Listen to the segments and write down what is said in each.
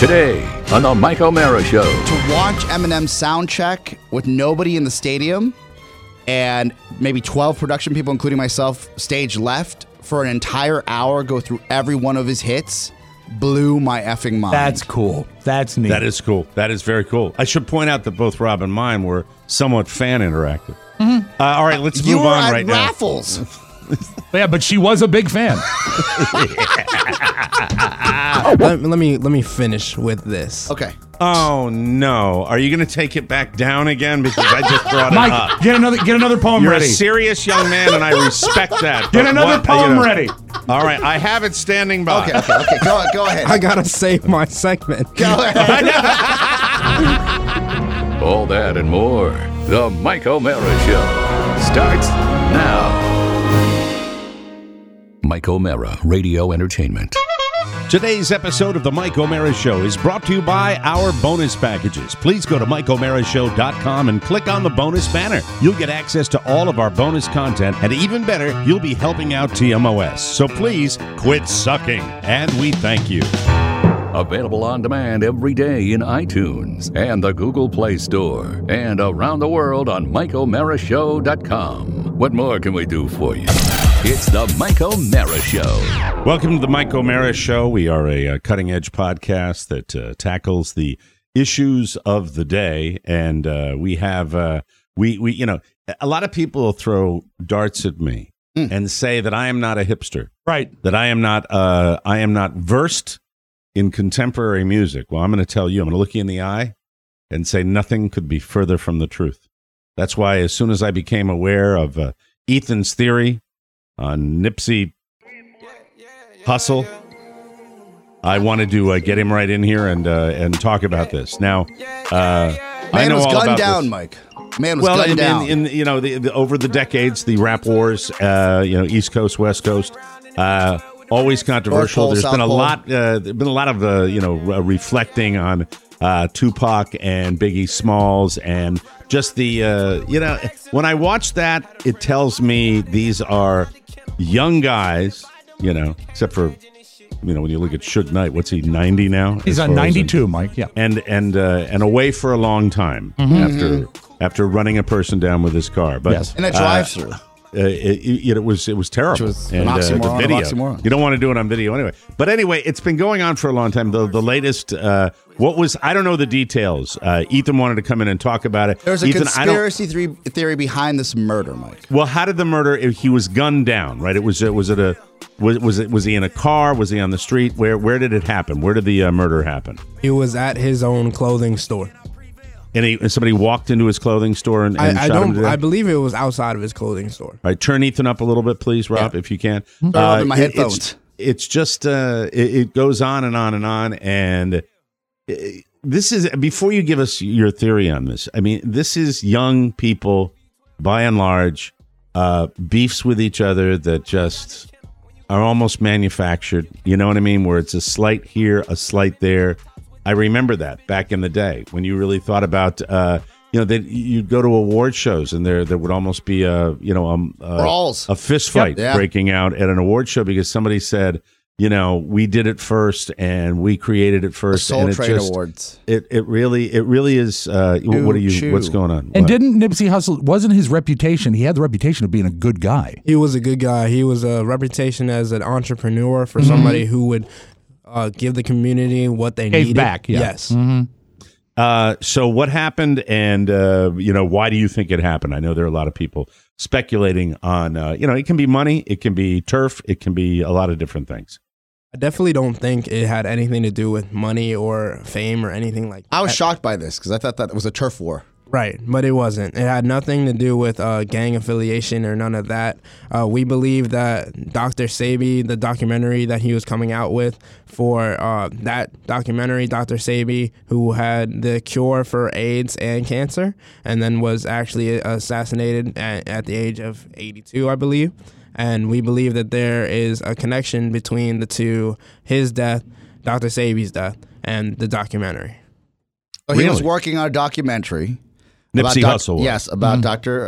Today on the Mike O'Mara Show. To watch Eminem's sound check with nobody in the stadium and maybe 12 production people, including myself, stage left for an entire hour, go through every one of his hits, blew my effing mind. That's cool. That's neat. That is cool. That is very cool. I should point out that both Rob and mine were somewhat fan interactive. All right, let's move on right now. Raffles. Yeah, but she was a big fan. Let me finish with this. Okay. Oh no! Are you going to take it back down again because I just brought Mike, it up? get another poem You're ready. a serious young man, and I respect that. Get but another poem ready. All right, I have it standing by. Okay. Go ahead. I gotta save my segment. Go ahead. All that and more. The Mike O'Mara Show starts now. Mike O'Mara Radio Entertainment. Today's episode of the Mike O'Mara Show is brought to you by our bonus packages. Please go to MikeO'MaraShow.com and click on the bonus banner. You'll get access to all of our bonus content, and even better, you'll be helping out TMOS. So please quit sucking, and we thank you. Available on demand every day in iTunes and the Google Play Store and around the world on MikeO'MaraShow.com. What more can we do for you? It's the Mike O'Mara Show. Welcome to the Mike O'Mara Show. We are a cutting-edge podcast that tackles the issues of the day, and we have we you know, a lot of people throw darts at me and say that I am not a hipster, Right. that I am not versed in contemporary music. Well, I'm going to tell you, I'm going to look you in the eye and say nothing could be further from the truth. That's why as soon as I became aware of Ethan's theory on Nipsey Hussle, I wanted to get him right in here and talk about this. Now, I know was all gunned about down, this. Mike. Man was gunned down. in you know, over the decades, the rap wars, East Coast, West Coast, always controversial. North Pole, There's South been a Pole. lot. There's been a lot of reflecting on Tupac and Biggie Smalls, and just the when I watch that, it tells me these are young guys. Except for when you look at Suge Knight, what's he, 90 now? He's on 92, Mike. Yeah. And away for a long time after running a person down with his car. But Yes. And a drive-through. it was terrible. Which was an and oxymoron, the video, an oxymoron. you don't want to do it on video anyway. But anyway, it's been going on for a long time. The latest, I don't know the details. Ethan wanted to come in and talk about it. There's a Ethan, conspiracy theory behind this murder, Mike. Well, how did the murder? He was gunned down, right? Was he in a car? Was he on the street? Where did it happen? Where did the murder happen? He was at his own clothing store. And somebody walked into his clothing store and shot him to death? I believe it was outside of his clothing store. All right, turn Ethan up a little bit, please, Rob, if you can. Turn up in my headphones. It's just it goes on and on and on, and this is, before you give us your theory on this, I mean, this is young people, by and large, beefs with each other that just are almost manufactured. You know what I mean? Where it's a slight here, a slight there. I remember that back in the day when you really thought about, that you'd go to award shows and there would almost be Brawls. a fist fight Yeah. breaking out at an award show because somebody said, we did it first and we created it first. Soul and it Train just, Awards. It really is. What's going on? And What? didn't Nipsey Hussle, wasn't his reputation, he had the reputation of being a good guy. He was a good guy. He was a reputation as an entrepreneur for somebody who would give the community what they Gave needed. back, yeah. Yes. So what happened, and why do you think it happened? I know there are a lot of people speculating on. It can be money, it can be turf, it can be a lot of different things. I definitely don't think it had anything to do with money or fame or anything like that. I was shocked by this because I thought that it was a turf war. Right, but it wasn't. It had nothing to do with gang affiliation or none of that. We believe that Dr. Sebi, the documentary that he was coming out with for that documentary, Dr. Sebi, who had the cure for AIDS and cancer, and then was actually assassinated at the age of 82, I believe. And we believe that there is a connection between the two, his death, Dr. Sebi's death, and the documentary. So he was Really? working on a documentary. Nipsey about Hussle was. Yes, about Dr.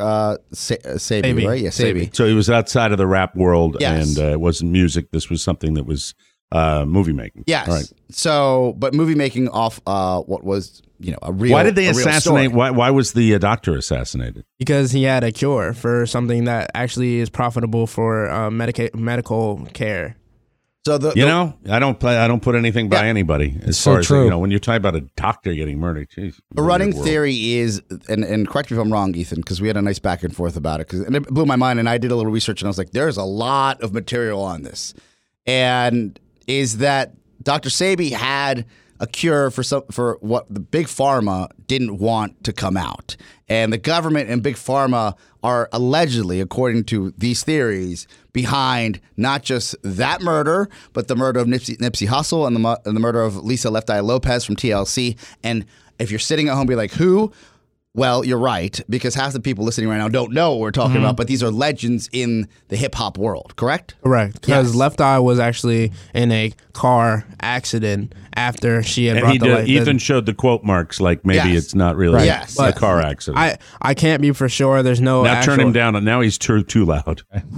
Sebi, right? Yes, Sebi. So he was outside of the rap world, Yes. and it wasn't music. This was something that was movie making. Yes. All right. So, but movie making off what was, a real. Why did they a real assassinate? story. Why was the doctor assassinated? Because he had a cure for something that actually is profitable for medical care. So I don't put anything by anybody as so far as true. when you're talking about a doctor getting murdered. Geez, the running weird world. theory is, and correct me if I'm wrong, Ethan, because we had a nice back and forth about it, and it blew my mind. And I did a little research, and I was like, there's a lot of material on this, and is that Dr. Sebi had a cure for what the big pharma didn't want to come out, and the government and big pharma are allegedly, according to these theories, behind not just that murder, but the murder of Nipsey Hussle and the murder of Lisa Left Eye Lopez from TLC. And if you're sitting at home, be like, who? Well, you're right, because half the people listening right now don't know what we're talking about, but these are legends in the hip-hop world, correct? Correct. Because Yes. Left Eye was actually in a car accident after she had And brought the light. Ethan showed the quote marks, like maybe Yes. it's not really Yes. a But car accident. I can't be for sure. There's no now actual, turn him down. Now he's too loud.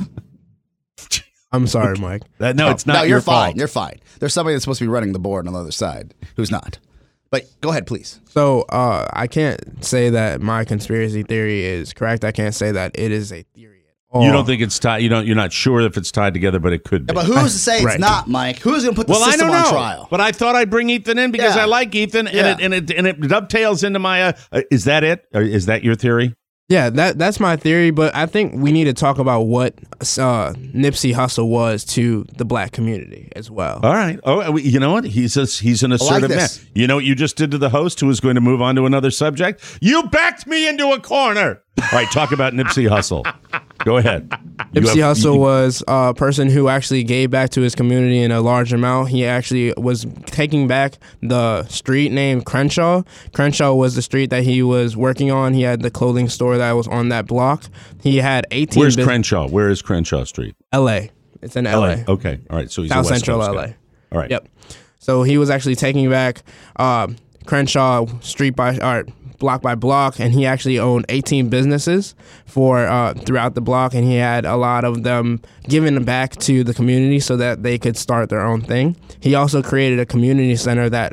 I'm sorry, Mike. No, it's not No, your you're fine. fault. You're fine. There's somebody that's supposed to be running the board on the other side who's not. But go ahead, please. So I can't say that my conspiracy theory is correct. I can't say that it is a theory at all. You don't think it's tied? You're not sure if it's tied together, but it could be. Yeah, but who's to say it's Right. not, Mike? Who's going to put the Well, I system don't know. on trial? But I thought I'd bring Ethan in because Yeah. I like Ethan, Yeah. and it dovetails into my. Is that it? Or is that your theory? Yeah, that's my theory, but I think we need to talk about what Nipsey Hussle was to the black community as well. All right. Oh, you know what? He's an assertive man. this. You know what you just did to the host who was going to move on to another subject? You backed me into a corner. All right, talk about Nipsey Hussle. Go ahead. Nipsey Hussle was a person who actually gave back to his community in a large amount. He actually was taking back the street named Crenshaw. Crenshaw was the street that he was working on. He had the clothing store that was on that block. He had 18. Where's Crenshaw? Where is Crenshaw Street? L.A. It's in L.A. Okay. All right. So he's South a West Central Coast L.A. guy. All right. Yep. So he was actually taking back Crenshaw block by block, and he actually owned 18 businesses for throughout the block, and he had a lot of them given back to the community so that they could start their own thing. He also created a community center that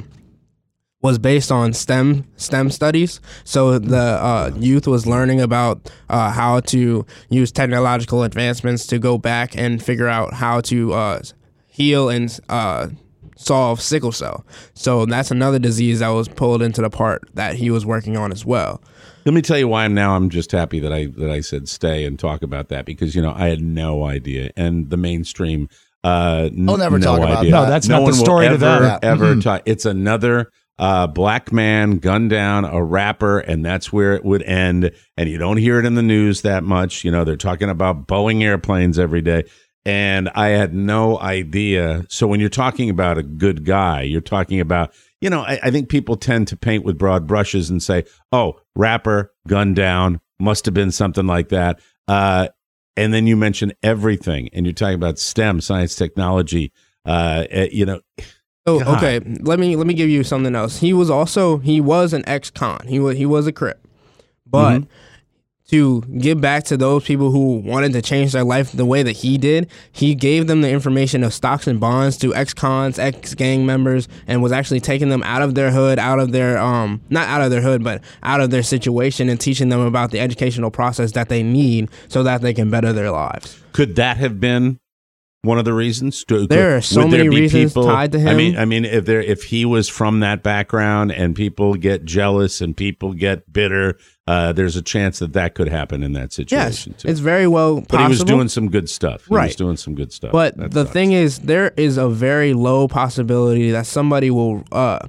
was based on STEM studies. So the youth was learning about how to use technological advancements to go back and figure out how to heal and solve sickle cell. So that's another disease that was pulled into the part that he was working on as well. Let me tell you why I'm just happy that I said stay and talk about that, because I had no idea, and the mainstream I'll never no talk about idea. that. No, that's no not one the will story to ever, that. ever talk. It's another black man gunned down, a rapper, and that's where it would end. And you don't hear it in the news that much. They're talking about Boeing airplanes every day. And I had no idea. So when you're talking about a good guy, you're talking about, I think people tend to paint with broad brushes and say, oh, rapper, gunned down, must have been something like that. And then you mention everything, and you're talking about STEM, science, technology, Oh, God. okay. Let me give you something else. He was an ex-con. He was a Crip. But to give back to those people who wanted to change their life the way that he did, he gave them the information of stocks and bonds to ex-cons, ex-gang members, and was actually taking them out of their hood, out of their not out of their hood, but out of their situation, and teaching them about the educational process that they need so that they can better their lives. Could that have been one of the reasons? There are so many reasons tied to him. I mean, if he was from that background and people get jealous and people get bitter, there's a chance that could happen in that Yes, situation too. it's very well possible. But he was doing some good stuff. He was Right. doing some good stuff. But That the sucks. thing is, there is a very low possibility that somebody will,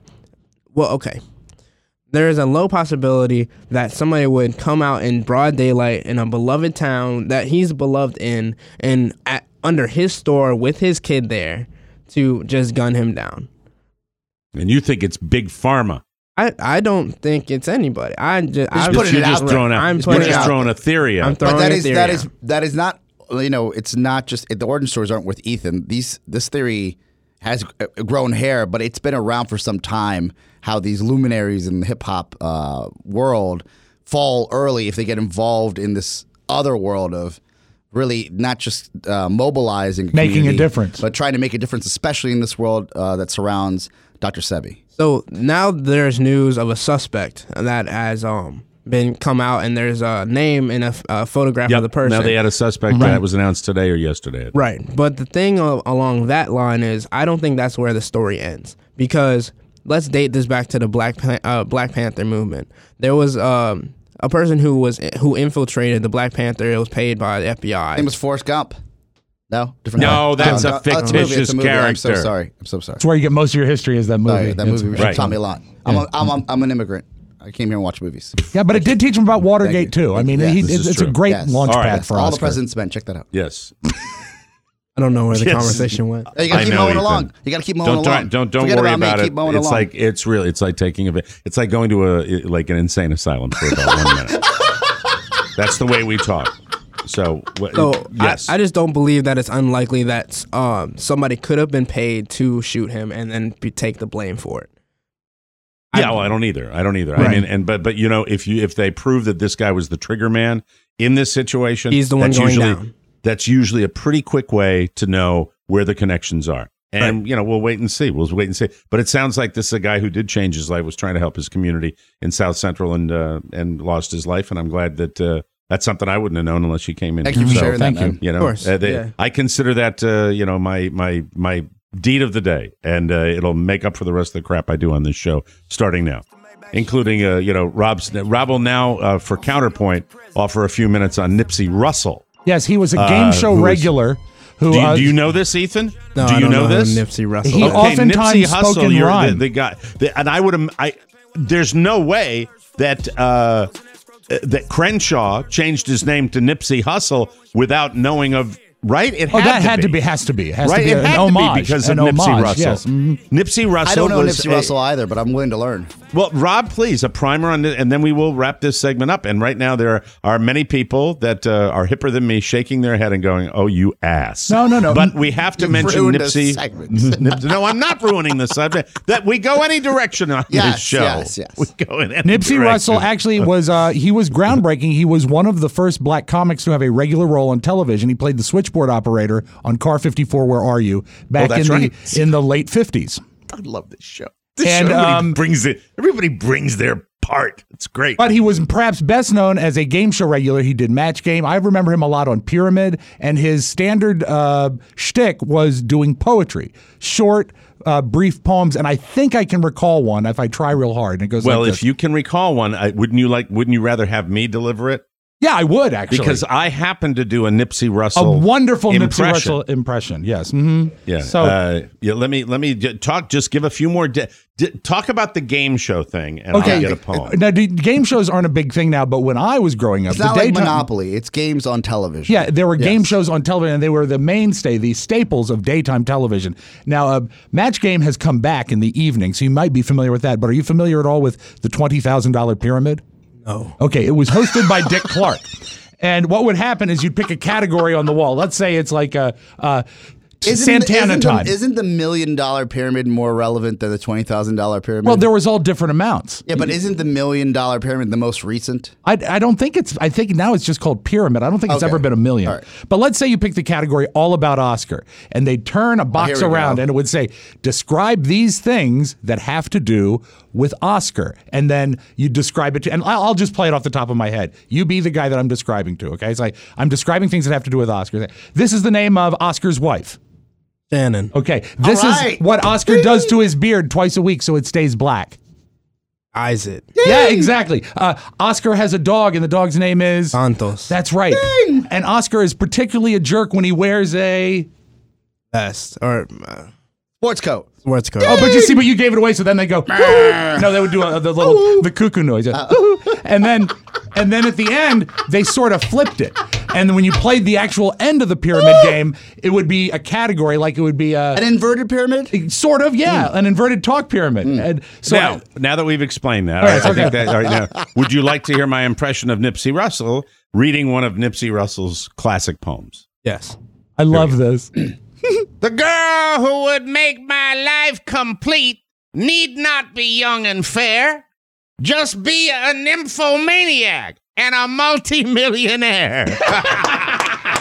there is a low possibility that somebody would come out in broad daylight in a beloved town that he's beloved in, and under his store with his kid there, to just gun him down. And you think it's big pharma? I don't think it's anybody. I'm putting You're it just out throwing there. out. I'm You're putting it just out throwing a theory out. I'm throwing But a theory out. that is not, it's not just, the origin stories aren't with Ethan. This theory has grown hair, but it's been around for some time, how these luminaries in the hip hop world fall early if they get involved in this other world of really not just mobilizing, Making a community, difference. but trying to make a difference, especially in this world that surrounds Dr. Sebi. So now there's news of a suspect that has been come out, and there's a name and a photograph of the person. Now they had a suspect that was announced today or yesterday. Right. But the thing along that line is, I don't think that's where the story ends, because let's date this back to the Black Panther movement. There was a person who infiltrated the Black Panther. It was paid by the FBI. His name was Forrest Gump. No, different. No, that's a fictitious it's a movie. character. I'm so sorry. That's where you get most of your history is that movie. That movie Right. taught me a lot. I'm an immigrant. I came here and watched movies. Yeah, but it did teach him about Watergate too. I mean, Yes. This is it's a true. great Yes. launch All right. pad for All Oscar. the President's Men. Check that out. Yes. I don't know where the Yes. conversation went. You gotta I keep know, mowing Ethan. along. You gotta keep mowing along. Don't Forget worry about me, about it. keep mowing It's along. like it's like taking it's like going to an insane asylum for about 1 minute. That's the way we talk. So yes, I just don't believe that it's unlikely that somebody could have been paid to shoot him and then take the blame for it. I don't either. I Right. mean, but you know, if they prove that this guy was the trigger man in this situation, He's the one that's going usually, down. That's usually a pretty quick way to know where the connections are. And, you know, we'll wait and see. But it sounds like this is a guy who did change his life, was trying to help his community in South Central and lost his life. And I'm glad that that's something I wouldn't have known unless she came in. Thank you for sharing that, thank you. man. You know, Of course, yeah. I consider that, you know, my deed of the day. And it'll make up for the rest of the crap I do on this show starting now. Including, you know, Rob will now, for counterpoint, offer a few minutes on Nipsey Russell. Yes, he was a game show who is- regular. Do Do you know this, Ethan? No, do I you don't know who this? Nipsey Russell. He is. oftentimes Nipsey spoke Hussle, in you're rhyme. the guy, and there's no way that that Crenshaw changed his name to Nipsey Hussle without knowing of. Right? It Oh, had that to has be. to be. Has to be. It has Right? to be It an had homage to be because of an Nipsey homage, Russell. Yes. Mhm. Nipsey Russell. I don't know was Nipsey Russell either, but I'm willing to learn. Well, Rob, please, a primer on this, and then we will wrap this segment up. And right now, there are many people that are hipper than me shaking their head and going, "Oh, you ass." No. But we have to mention ruined a Nipsey. segment. No, I'm not ruining the subject. That we go any direction on this Yes, show. yes. We go in any Nipsey direction. Russell actually was he was groundbreaking. He was one of the first black comics to have a regular role on television. He played the switchboard operator on Car 54, Where Are You? Back that's in right. in the late 50s. I love this show. This And, show, everybody brings their part. It's great. But he was perhaps best known as a game show regular. He did Match Game. I remember him a lot on Pyramid, and his standard shtick was doing poetry, short, brief poems. And I think I can recall one if I try real hard. And it goes Well, like if this. you can recall one, wouldn't you rather have me deliver it? Yeah, I would actually. Because I happen to do a Nipsey a Russell wonderful Nipsey impression. Russell impression. Yes. Mm-hmm. Yeah. So let me talk. Just give a few more. Talk about the game show thing, and I'll get a poem. Now, game shows aren't a big thing now, but when I was growing up, It's not the like daytime- Monopoly. It's games on television. Yeah, there were game Yes. shows on television, and they were the mainstay, the staples of daytime television. Now, Match Game has come back in the evening, so you might be familiar with that. But are you familiar at all with the $20,000 pyramid? No. Okay, it was hosted by Dick Clark. And what would happen is you'd pick a category on the wall. Let's say it's like Santana time. Isn't the $1 million pyramid more relevant than the $20,000 pyramid? Well, there was all different amounts. yeah, but isn't the $1 million pyramid the most recent? I don't think it's. I think now it's just called pyramid. I don't think it's Okay. ever been $1 million. All right. But let's say you pick the category all about Oscar, and they'd turn a box here we around, go. and it would say, "Describe these things that have to do with Oscar," and then you describe it to. And I'll just play it off the top of my head. You be the guy that I'm describing to. Okay, it's like I'm describing things that have to do with Oscar. This is the name of Oscar's wife. Shannon. Okay, this right. is what Oscar does to his beard twice a week so it stays black. Isaac. Yeah, exactly. Oscar has a dog, and the dog's name is Santos. That's right. And Oscar is particularly a jerk when he wears a. Best. Or Sports coat. sports car. Oh, but you gave it away, so then they go. No, they would do the cuckoo noise, and then at the end they sort of flipped it. And when you played the actual end of the pyramid game, it would be a category, like it would be An inverted pyramid? sort of, an inverted talk pyramid. And so Now that we've explained that, right, I okay. think that all right, now, would you like to hear my impression of Nipsey Russell reading one of Nipsey Russell's classic poems? Yes. I love this. The girl who would make my life complete need not be young and fair. Just be a nymphomaniac and a multimillionaire.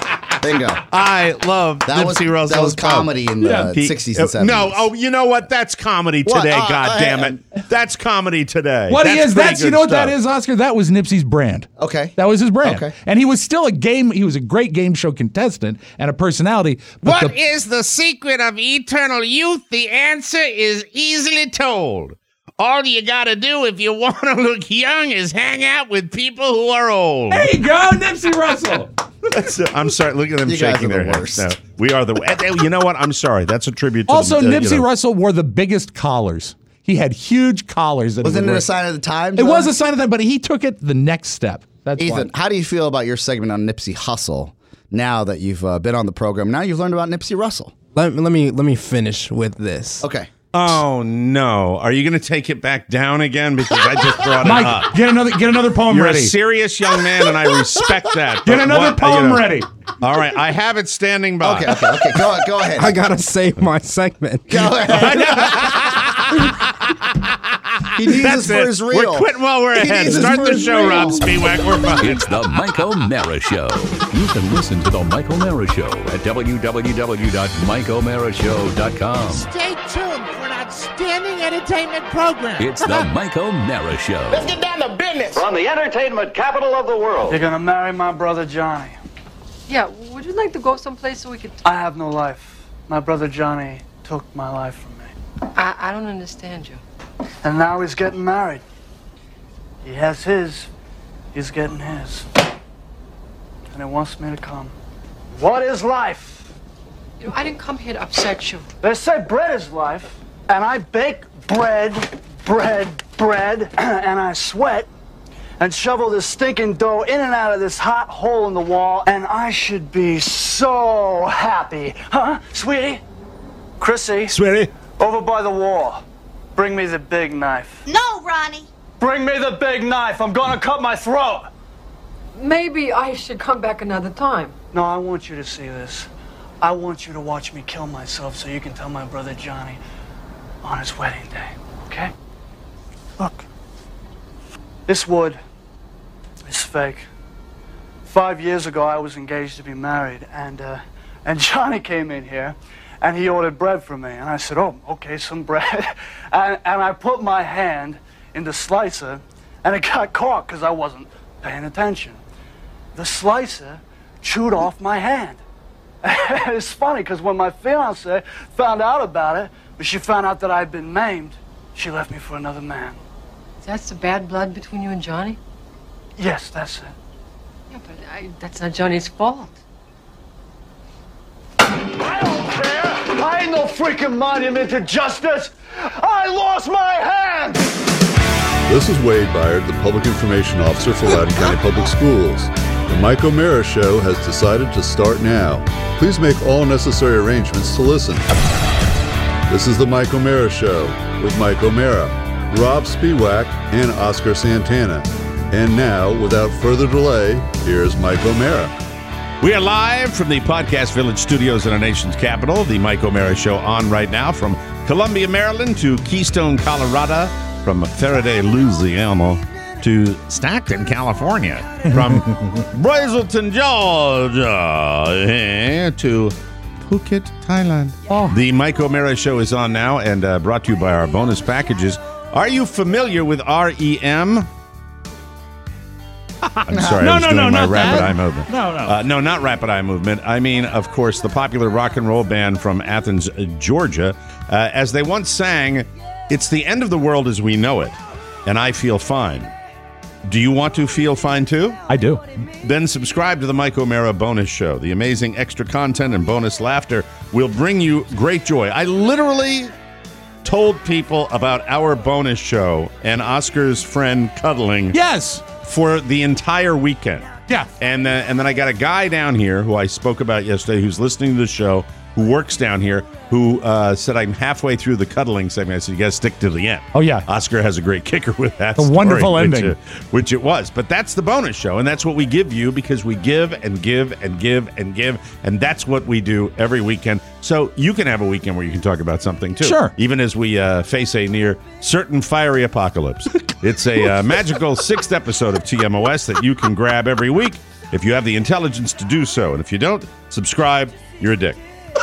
Bingo. I love Nipsey Russell's That was quote. comedy in the 60s and 70s. No, you know what? That's comedy What? today, Oh, God damn it. That's comedy today. What he is, pretty that's, you good know what that stuff. is, Oscar? That was Nipsey's brand. Okay. That was his brand. Okay. And he was still he was a great game show contestant and a personality. But What is the secret of eternal youth? The answer is easily told. All you gotta do if you want to look young is hang out with people who are old. there you go, Nipsey Russell. I'm sorry. Look at them You guys shaking are the their heads. worst. No, we are the. You know what? I'm sorry. That's a tribute to Also, the, Nipsey Russell wore the biggest collars. He had huge collars. That Wasn't he would it wear. a sign of the times? It was a sign of that, but he took it the next step. That's Ethan, why. how do you feel about your segment on Nipsey Hussle now that you've been on the program? Now you've learned about Nipsey Russell. Let me finish with this. Okay. Oh no! Are you going to take it back down again? Because I just brought it Mike, up. get another poem You're ready. a serious young man, and I respect that. Get but another what- poem ready. All right, I have it standing by. Okay. Go ahead. I gotta save my segment. Go ahead. He needs That's this for it. his reel. We're quitting while we're He ahead. needs this Start for the his show, reel. Rob Spiewak. We're fine. It's the Mike O'Mara Show. You can listen to the Mike O'Mara Show at www.mikeomarashow.com. Stay tuned for an outstanding entertainment program. It's the Mike O'Mara Show. Get down to business. From the entertainment capital of the world. You're gonna marry my brother Johnny. Yeah, would you like to go someplace so we could... I have no life. My brother Johnny took my life from me. I don't understand you. And now he's getting married. He has his. He's getting his. And he wants me to come. What is life? You know, I didn't come here to upset you. They say bread is life. And I bake bread, and I sweat and shovel this stinking dough in and out of this hot hole in the wall, and I should be so happy. Huh, sweetie? Chrissy, Sweetie. over by the wall. Bring me the big knife. No, Ronnie. Bring me the big knife. I'm gonna cut my throat. Maybe I should come back another time. No, I want you to see this. I want you to watch me kill myself so you can tell my brother Johnny on his wedding day, okay? Look. This wood is fake. 5 years ago, I was engaged to be married, and Johnny came in here, and he ordered bread from me, and I said, oh, okay, some bread. and I put my hand in the slicer, and it got caught because I wasn't paying attention. The slicer chewed off my hand. It's funny because when my fiance found out about it, when she found out that I'd been maimed, she left me for another man. That's the bad blood between you and Johnny? Yes, that's it. Yeah, but that's not Johnny's fault. I don't care. I ain't no freaking monument to justice. I lost my hand. This is Wade Byard, the Public Information Officer for Loudoun County Public Schools. The Mike O'Mara Show has decided to start now. Please make all necessary arrangements to listen. This is the Mike O'Mara Show with Mike O'Mara, Rob Spiewak, and Oscar Santana. And now, without further delay, here's Mike O'Mara. We are live from the Podcast Village studios in our nation's capital. The Mike O'Mara Show on right now from Columbia, Maryland to Keystone, Colorado, from Faraday, Louisiana to Stockton, California, from Brazelton, Georgia to Phuket, Thailand. The Mike O'Mara Show is on now and brought to you by our bonus packages. Are you familiar with REM? I'm sorry, I was doing my rapid eye movement. No, not rapid eye movement. I mean, of course, the popular rock and roll band from Athens, Georgia. As they once sang, it's the end of the world as we know it, and I feel fine. Do you want to feel fine too? I do. Then subscribe to the Mike O'Mara Bonus Show. The amazing extra content and bonus laughter will bring you great joy. I literally told people about our bonus show and Oscar's friend cuddling. Yes. For the entire weekend. Yeah. And then I got a guy down here who I spoke about yesterday who's listening to the show, who works down here, who said I'm halfway through the cuddling segment. I said, you got to stick to the end. Oh, yeah. Oscar has a great kicker with that A story, wonderful ending. Which it was. But that's the bonus show, and that's what we give you because we give and give and give and give, and that's what we do every weekend. So you can have a weekend where you can talk about something, too. Sure. Even as we face a near certain fiery apocalypse. It's a magical 6th episode of TMOS that you can grab every week. if you have the intelligence to do so. And if you don't, subscribe, you're a dick.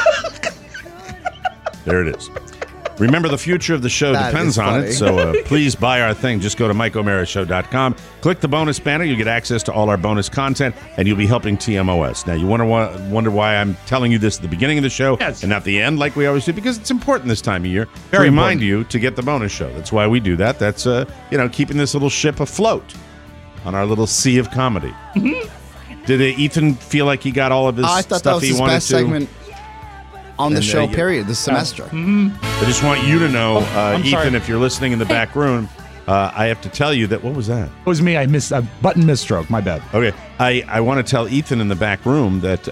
There it is. Remember, the future of the show depends on it, so please buy our thing. Just go to MikeO'MaraShow.com. Click the bonus banner. You get access to all our bonus content, and you'll be helping TMOS. Now, you wonder why I'm telling you this at the beginning of the show and not the end like we always do, because it's important this time of year to remind you to get the bonus show. That's why we do that. That's keeping this little ship afloat on our little sea of comedy. Did Ethan feel like he got all of his I thought stuff that was he his wanted best to? segment on the show, period, this semester. I just want you to know, I'm Ethan, sorry. if you're listening in the back room, I have to tell you that, what was that? It was me. I missed a button misstroke. My bad. Okay. I want to tell Ethan in the back room that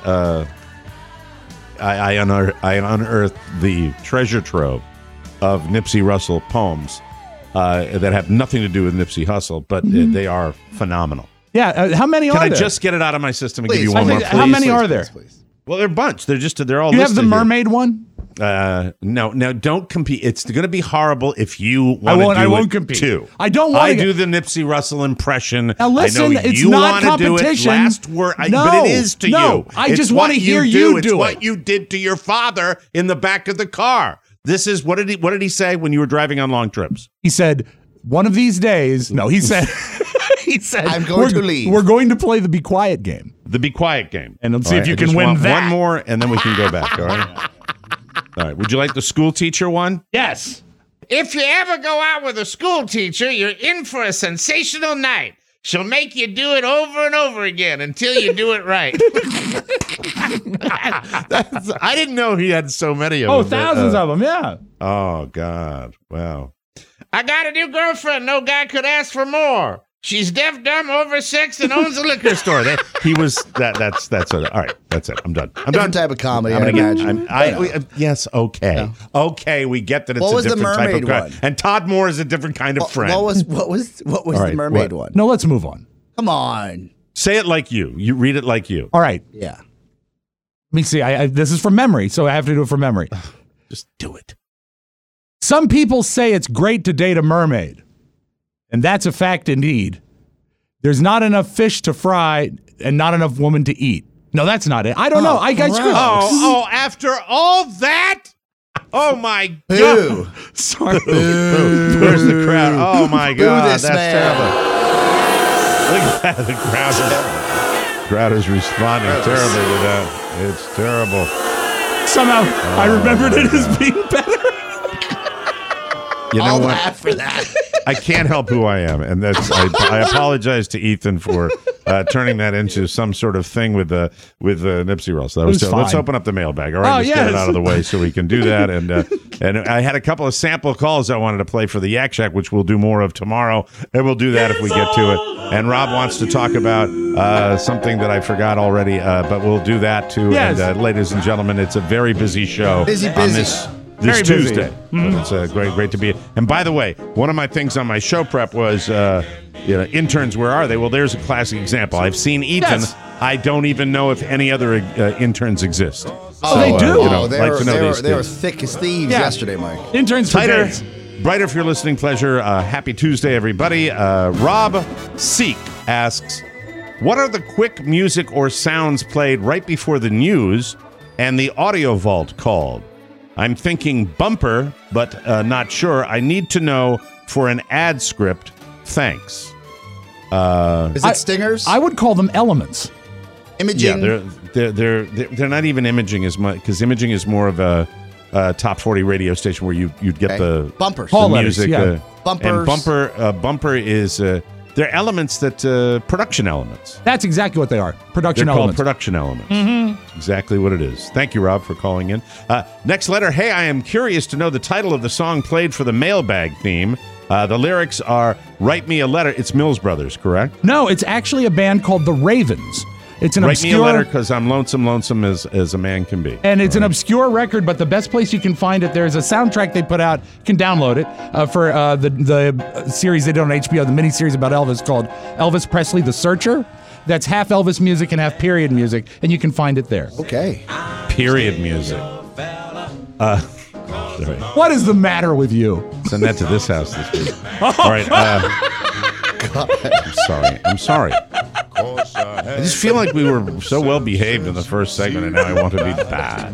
I unearthed the treasure trove of Nipsey Russell poems that have nothing to do with Nipsey Hussle, but they are phenomenal. Yeah. How many are Can I there? just get it out of my system and give you Please, one more? How many are there? Well, they're a bunch. They're all You have the listed here. mermaid one? No, don't compete. It's going to be horrible if you want to do it. I won't compete. Too. I don't want I to. do the Nipsey Russell impression. Now listen, I know it's you not want to do it. competition. Last word, No, but it is to no, you. I It's just want to what hear you you do. It's do what it. you did to your father in the back of the car. This is what did he say when you were driving on long trips? He said, one of these days. No, he said. He said, I'm going to leave. We're going to play the Be Quiet game. The Be Quiet game. And let's All see right, if you I can just win want that. one more, and then we can go back. All right. All right. Would you like the school teacher one? Yes. If you ever go out with a school teacher, you're in for a sensational night. She'll make you do it over and over again until you do it right. I didn't know he had so many of them. Oh, thousands of them, yeah. Oh, God. Wow. I got a new girlfriend. No guy could ask for more. She's deaf, dumb, oversexed, and owns a liquor store. He was that's it. All right, that's it. I'm done. I'm Different done. type of comedy, I'm I gonna imagine. yes, okay. Okay, we get that it's What a was the different type of mermaid crime. one? And Todd Moore is a different kind of friend. What was All the right, mermaid what? one? No, let's move on. Come on. Say it like you. You read it like you. All right. Yeah. Let me see. This is from memory, so I have to do it from memory. Just do it. Some people say it's great to date a mermaid, and that's a fact indeed. There's not enough fish to fry and not enough woman to eat. No, that's not it. I don't know. I got screwed. Oh, after all that? Oh, my God. Boo. Sorry. Boo. Where's the crowd? Oh, my God. this That's man. terrible. Look at that. The crowd is responding terribly to that. It's terrible. Somehow I remembered it as being better. You know All what? that for that. I can't help who I am, and that's. I apologize to Ethan for turning that into some sort of thing with Nipsey Russell. That was was let's fine. open up the mailbag. All right, Oh, let's get it yes. out of the way so we can do that. And I had a couple of sample calls I wanted to play for the Yak Shack, which we'll do more of tomorrow, and we'll do that if we get to it. And Rob wants to talk about something that I forgot already, but we'll do that too. Yes. And ladies and gentlemen, it's a very busy show Busy. on this Very busy. Tuesday. It's great to be. And by the way, one of my things on my show prep was, interns, where are they? Well, there's a classic example. I've seen Ethan. Yes. I don't even know if any other interns exist. Oh, they do. They were thick as thieves yesterday, Mike. Interns for Tighter, days. brighter if you're listening. Pleasure. Happy Tuesday, everybody. Rob Seek asks, what are the quick music or sounds played right before the news and the audio vault called? I'm thinking bumper, but not sure. I need to know for an ad script. Thanks. Is it stingers? I would call them elements. Imaging. Yeah, they're not even imaging as much, because imaging is more of a top 40 radio station where you'd get the bumpers. Call the letters, music. yeah. Bumpers. And bumper is they're elements that production elements. That's exactly what they are. Production They're called elements. production elements. Exactly what it is. Thank you, Rob, for calling in. Next letter. Hey, I am curious to know the title of the song played for the mailbag theme. The lyrics are "Write Me a Letter." It's Mills Brothers, correct? No, it's actually a band called The Ravens. It's an Write obscure me a letter because I'm lonesome as a man can be. And it's an obscure record, but the best place you can find it, there's a soundtrack they put out. You can download it for the series they did on HBO, the miniseries about Elvis called Elvis Presley: The Searcher. That's half Elvis music and half period music, and you can find it there. Okay. Period music. Sorry. What is the matter with you? Send that to this house this week. All right. I'm sorry. I just feel like we were so well behaved in the first segment, and now I want to be bad.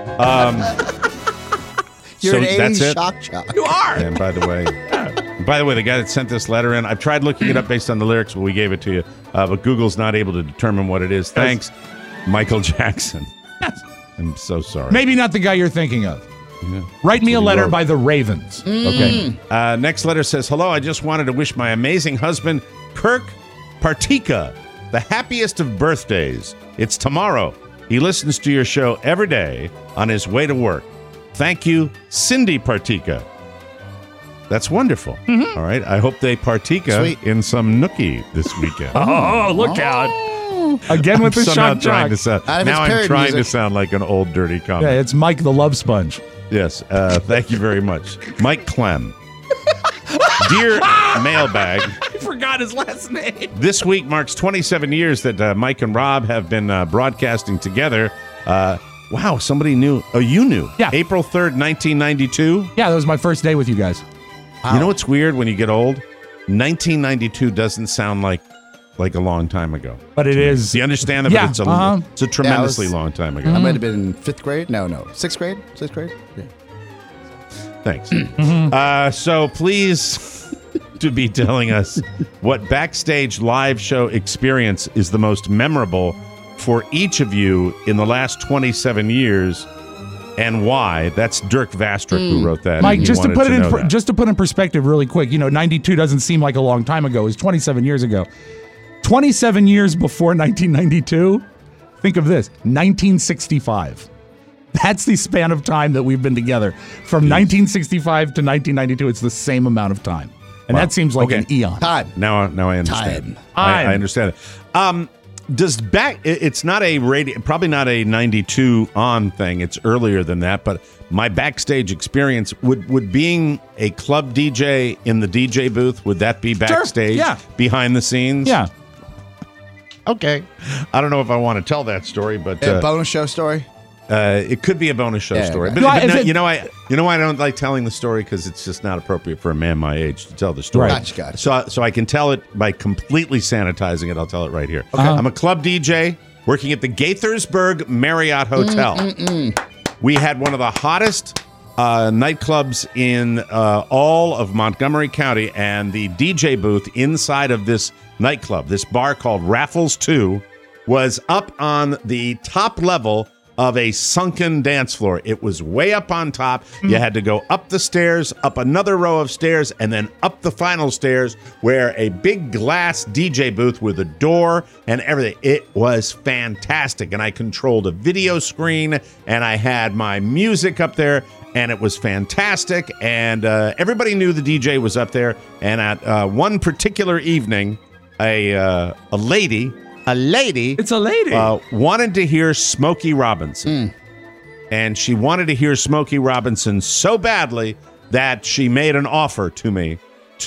You're so an 80s that's it. shock jock. You are. And by the way, the guy that sent this letter in, I've tried looking it up based on the lyrics, but we gave it to you. But Google's not able to determine what it is. Thanks, Michael Jackson. I'm so sorry. Maybe not the guy you're thinking of. Yeah. Write me a letter wrote. by the Ravens. Okay. Next letter says, hello, I just wanted to wish my amazing husband, Kirk Partika, the happiest of birthdays. It's tomorrow. He listens to your show every day on his way to work. Thank you, Cindy Partika. That's wonderful. All right. I hope they partika Sweet. in some nookie this weekend. Oh, look out. Again with the Somehow shock trying to jock. sound, Out of now its I'm period trying to music. sound like an old dirty comic. Yeah, it's Mike the Love Sponge. Yes. Thank you very much. Mike Clem. Dear Mailbag, I forgot his last name. this week marks 27 years that Mike and Rob have been broadcasting together. Wow, somebody knew. Oh, you knew. Yeah. April 3rd, 1992. Yeah, that was my first day with you guys. You know what's weird when you get old? 1992 doesn't sound like a long time ago. But it is. Do you understand that? Yeah, But it's a tremendously was- long time ago. I might have been in 5th grade. No, 6th grade. 6th grade. Yeah. Thanks. So please to be telling us what backstage live show experience is the most memorable for each of you in the last 27 years and why. That's Dirk Vastrick who wrote that. Mike, He just to wanted put it know in that. just to put in perspective really quick, 92 doesn't seem like a long time ago. It was 27 years ago. 27 years before 1992, think of this, 1965. That's the span of time that we've been together. From 1965 to 1992, it's the same amount of time. And that seems like an eon. Time. Now I understand. Time. I understand it. It's not a radio, probably not a 92 on thing. It's earlier than that. But my backstage experience would being a club DJ in the DJ booth. Would that be backstage? yeah. Behind the scenes? Yeah. Okay. I don't know if I want to tell that story, but A bonus show story. it could be a bonus show Yeah, story. okay. But, No, but if no, it- you know why I don't like telling the story, because it's just not appropriate for a man my age to tell the story. Right. Gotcha. So I can tell it by completely sanitizing it. I'll tell it right here. Okay. I'm a club DJ working at the Gaithersburg Marriott Hotel. We had one of the hottest nightclubs in all of Montgomery County, and the DJ booth inside of this nightclub, this bar called Raffles 2, was up on the top level of a sunken dance floor. It was way up on top. You had to go up the stairs, up another row of stairs, and then up the final stairs, where a big glass DJ booth with a door and everything. It was fantastic. And I controlled a video screen, and I had my music up there, and it was fantastic. And everybody knew the DJ was up there. And at one particular evening, a lady It's a lady. wanted to hear Smokey Robinson. And she wanted to hear Smokey Robinson so badly that she made an offer to me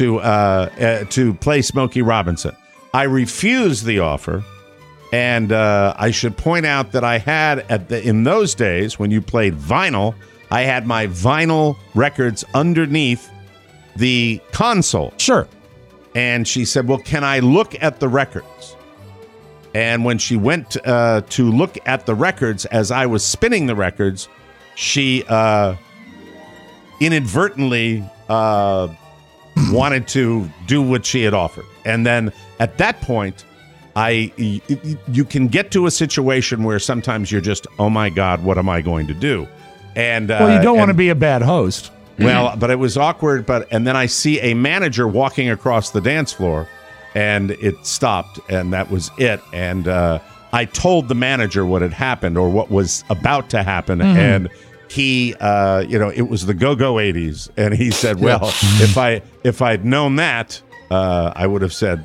to play Smokey Robinson. I refused the offer, and I should point out that I had in those days when you played vinyl, I had my vinyl records underneath the console. Sure. And she said, "Well, can I look at the records?" And when she went to look at the records as I was spinning the records, she inadvertently wanted to do what she had offered. And then at that point, you can get to a situation where sometimes you're just, oh my God, what am I going to do? And Well, you don't want to be a bad host. well, but it was awkward. And then I see a manager walking across the dance floor, and it stopped, and that was it. And I told the manager what had happened, or what was about to happen, and he, it was the go-go 80s, and he said, "Well, if I'd known that, I would have said,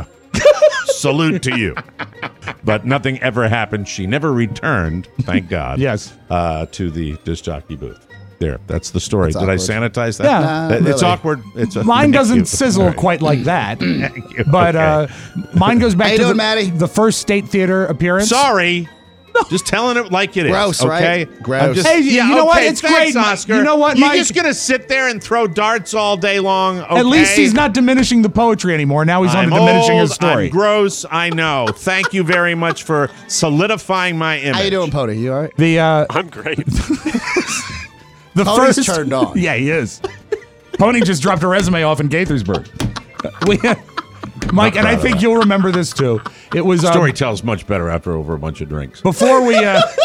salute to you." But nothing ever happened. She never returned, thank God. Yes. To the disc jockey booth. There, that's the story. That's Did I awkward. sanitize that? Yeah. It's really. awkward. Mine Thank doesn't you. sizzle All right. quite like that. But Okay. mine goes back How you to doing, Maddie? the first State Theater appearance. Sorry. Just telling it like it is. Gross, okay? right? Gross. I'm just- Hey, you know what? okay, It's thanks, great. Oscar. You know what, You're Mike? just going to sit there and throw darts all day long, okay? At least he's not diminishing the poetry anymore. Now he's I'm on to diminishing his old, story. I'm gross, I know. Thank you very much for solidifying my image. How you doing, Pody? You all right? I'm great. The Pony's first turned on. Yeah, he is. Pony just dropped a resume off in Gaithersburg. Mike, and I think you'll remember this too. It was Story tells much better after over a bunch of drinks. before we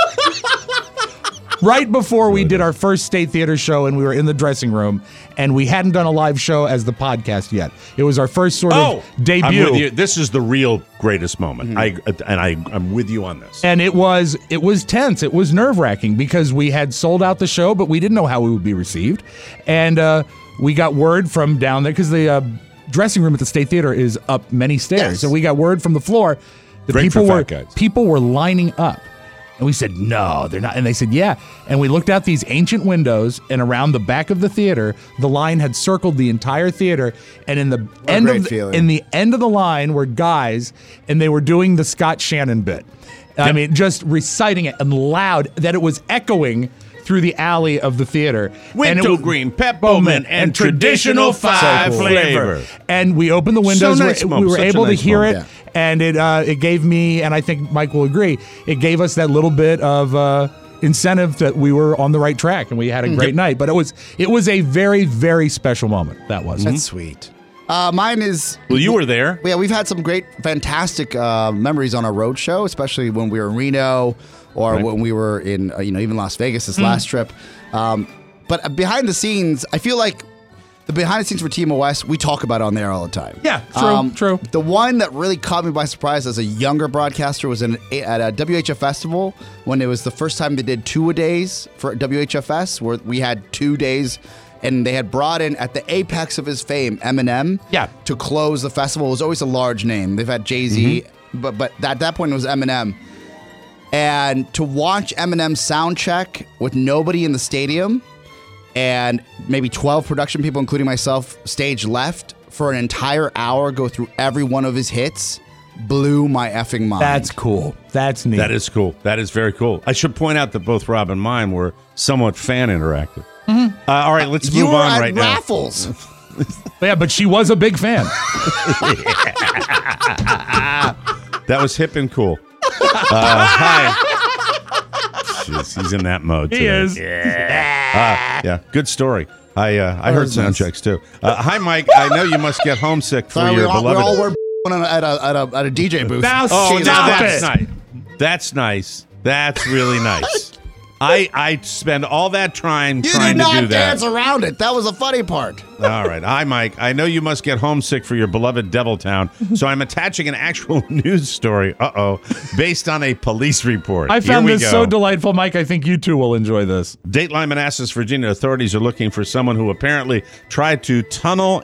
right before we did our first State Theater show, and we were in the dressing room, and we hadn't done a live show as the podcast yet. It was our first sort of debut. I'm with you. This is the real greatest moment. I'm with you on this. And it was tense. It was nerve-wracking because we had sold out the show, but we didn't know how we would be received. And we got word from down there, because the dressing room at the State Theater is up many stairs. Yes. So we got word from the floor that Great for fat guys. people were lining up. And we said, no, they're not. And they said, yeah. And we looked out these ancient windows, and around the back of the theater, the line had circled the entire theater. And in the end great of feeling. in the end of the line were guys, and they were doing the Scott Shannon bit. I mean, just reciting it and loud, that it was echoing through the alley of the theater. Wintergreen, peppermint, and traditional five flavor. And we opened the windows. So nice, Mom. we were Such a able to nice hear moment. it, and it gave me, and I think Mike will agree, it gave us that little bit of incentive that we were on the right track, and we had a great night. But it was a very, very special moment. That was. That's sweet. Mine is. Well, you were there. Yeah, we've had some great, fantastic memories on our road show, especially when we were in Reno or when we were in, even Las Vegas this last trip. But behind the scenes, I feel like the behind the scenes for TMOS, we talk about it on there all the time. Yeah, true. The one that really caught me by surprise as a younger broadcaster was at a WHF festival when it was the first time they did 2-a-days for WHFS, where we had 2 days. And they had brought in, at the apex of his fame, Eminem to close the festival. It was always a large name. They've had Jay-Z, but at that point it was Eminem. And to watch Eminem sound check with nobody in the stadium and maybe 12 production people, including myself, stage left for an entire hour, go through every one of his hits, blew my effing mind. That's cool. That's neat. That is cool. That is very cool. I should point out that both Rob and mine were somewhat fan interactive. All right, let's you move were on at right now. Raffles. Yeah, but she was a big fan. That was hip and cool. Hi. Jeez, he's in that mode today. He is. Yeah, good story. I heard sound checks too. Hi, Mike. I know you must get homesick for Sorry, your we beloved. all were at a DJ booth. Now Oh, stop that's it. nice. That's nice. That's really nice. I spend all that time You trying did to do not that. dance around it. That was the funny part. All right. Hi, Mike. I know you must get homesick for your beloved Deviltown, so I'm attaching an actual news story, based on a police report. I found Here we this go. so delightful, Mike. I think you too will enjoy this. Dateline, Manassas, Virginia authorities are looking for someone who apparently tried to tunnel.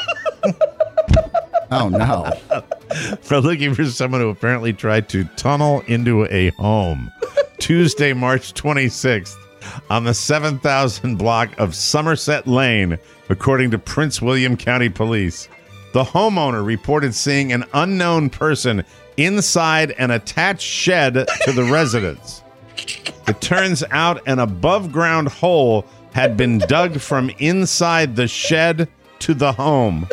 Oh, no. We're looking for someone who apparently tried to tunnel into a home Tuesday, March 26th on the 7,000 block of Somerset Lane, according to Prince William County Police. The homeowner reported seeing an unknown person inside an attached shed to the residence. It turns out an above-ground hole had been dug from inside the shed to the home.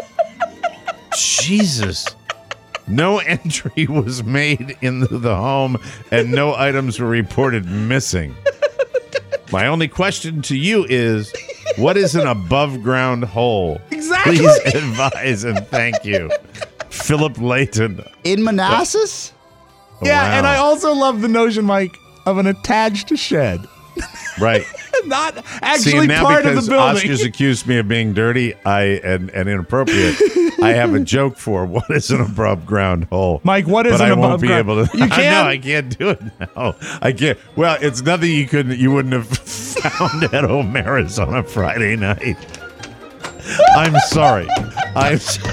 Jesus. No entry was made into the home, and no items were reported missing. My only question to you is, what is an above-ground hole? Exactly. Please advise and thank you. Philip Layton. In Manassas? Yeah, Wow. and I also love the notion, Mike, of an attached shed. Right. Not See, actually and now part of because the building. Oscar's accused me of being dirty and inappropriate, I have a joke for what is an above-ground hole. Mike, what is but an I won't be above-ground- able to. You I can't? know I can't do it now. I can't. Well, it's nothing you wouldn't have found at O'Mara's on a Friday night. I'm sorry. I'm so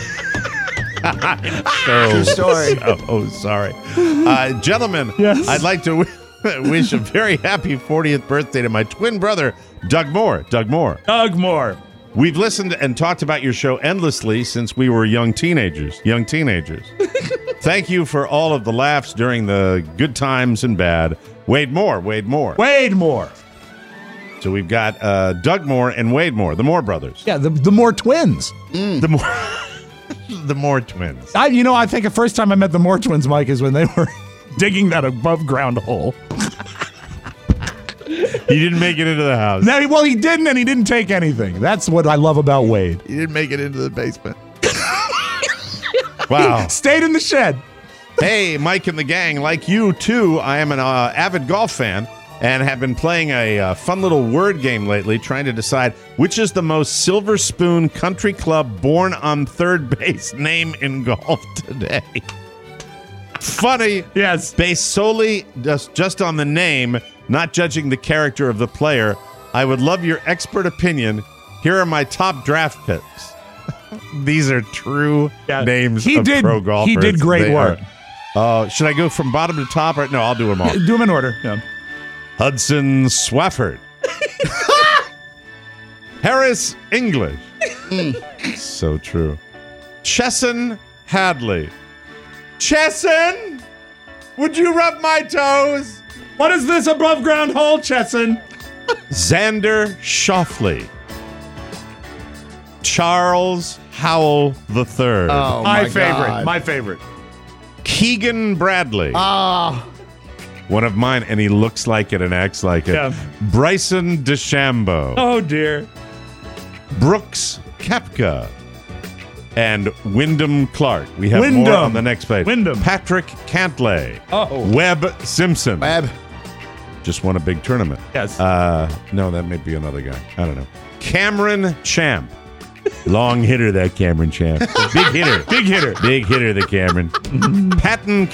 True story. so sorry. Gentlemen, Yes? I'd like to wish a very happy 40th birthday to my twin brother, Doug Moore. Doug Moore. Doug Moore. We've listened and talked about your show endlessly since we were young teenagers. Thank you for all of the laughs during the good times and bad. Wade Moore. So we've got Doug Moore and Wade Moore, the Moore brothers. Yeah, the Moore twins. The Moore twins. I think the first time I met the Moore twins, Mike, is when they were digging that above ground hole. He didn't make it into the house. No, he didn't, and he didn't take anything. That's what I love about Wade. He didn't make it into the basement. Wow. He stayed in the shed. Hey, Mike and the gang, like you too, I am an avid golf fan and have been playing a fun little word game lately, trying to decide which is the most Silver Spoon Country Club born on third base name in golf today. Funny, yes, based solely just on the name, not judging the character of the player. I would love your expert opinion. Here are my top draft picks. These are true names of pro golfers. He did great work. Should I go from bottom to top? No, I'll do them all. Do them in order. Yeah. Hudson Swafford. Harris English. So true. Chesson Hadley. Chesson, would you rub my toes? What is this above ground hole, Chesson? Xander Schauffele. Charles Howell III. Oh, my favorite. Keegan Bradley. Oh. One of mine, and he looks like it and acts like it. Yeah. Bryson DeChambeau. Oh, dear. Brooks Koepka. And Wyndham Clark. We have more on the next page. Patrick Cantlay. Oh. Webb Simpson. Webb. Just won a big tournament. Yes. No, that may be another guy. I don't know. Cameron Champ. Long hitter, that Cameron Champ. Big hitter. Big hitter, the Cameron. Patton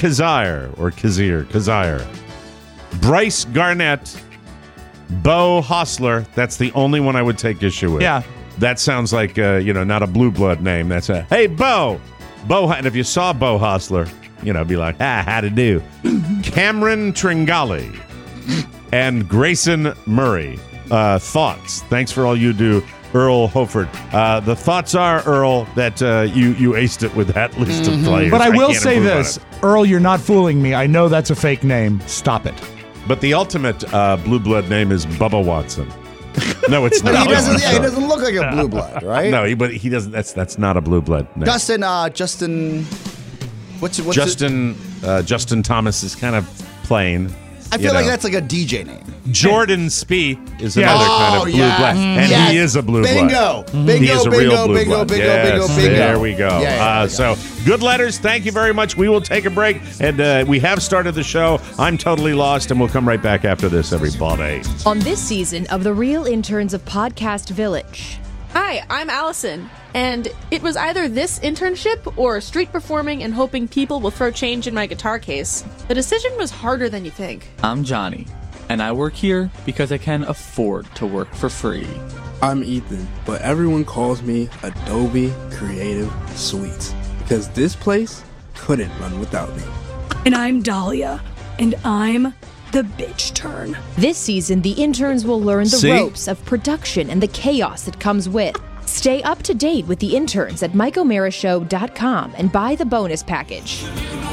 Kazire. Bryce Garnett. Bo Hostler. That's the only one I would take issue with. Yeah. That sounds like, not a blue blood name. That's hey, Bo. And if you saw Bo Hostler, be like, how'd it do? Cameron Tringali and Grayson Murray. Thoughts. Thanks for all you do, Earl Hofert. The thoughts are, Earl, that you aced it with that list of players. But I will say this, Earl, you're not fooling me. I know that's a fake name. Stop it. But the ultimate blue blood name is Bubba Watson. No, it's not. He doesn't look like a blue blood, right? No, but he doesn't. That's not a blue blood name. Justin. What's Justin Thomas is kind of plain. I feel like that's like a DJ name. Jordan Spieth is another kind of blue blood. And he is a blue blood. He is a real blue blood. Bingo. There we go. Yeah, so, good letters. Thank you very much. We will take a break. And we have started the show. I'm totally lost, and we'll come right back after this, everybody. On this season of The Real Interns of Podcast Village. Hi, I'm Allison. And it was either this internship or street performing and hoping people will throw change in my guitar case. The decision was harder than you think. I'm Johnny, and I work here because I can afford to work for free. I'm Ethan, but everyone calls me Adobe Creative Suites because this place couldn't run without me. And I'm Dahlia, and I'm the bitch turn. This season, the interns will learn the ropes of production and the chaos that comes with. Stay up to date with the interns at MikeO'MaraShow.com and buy the bonus package.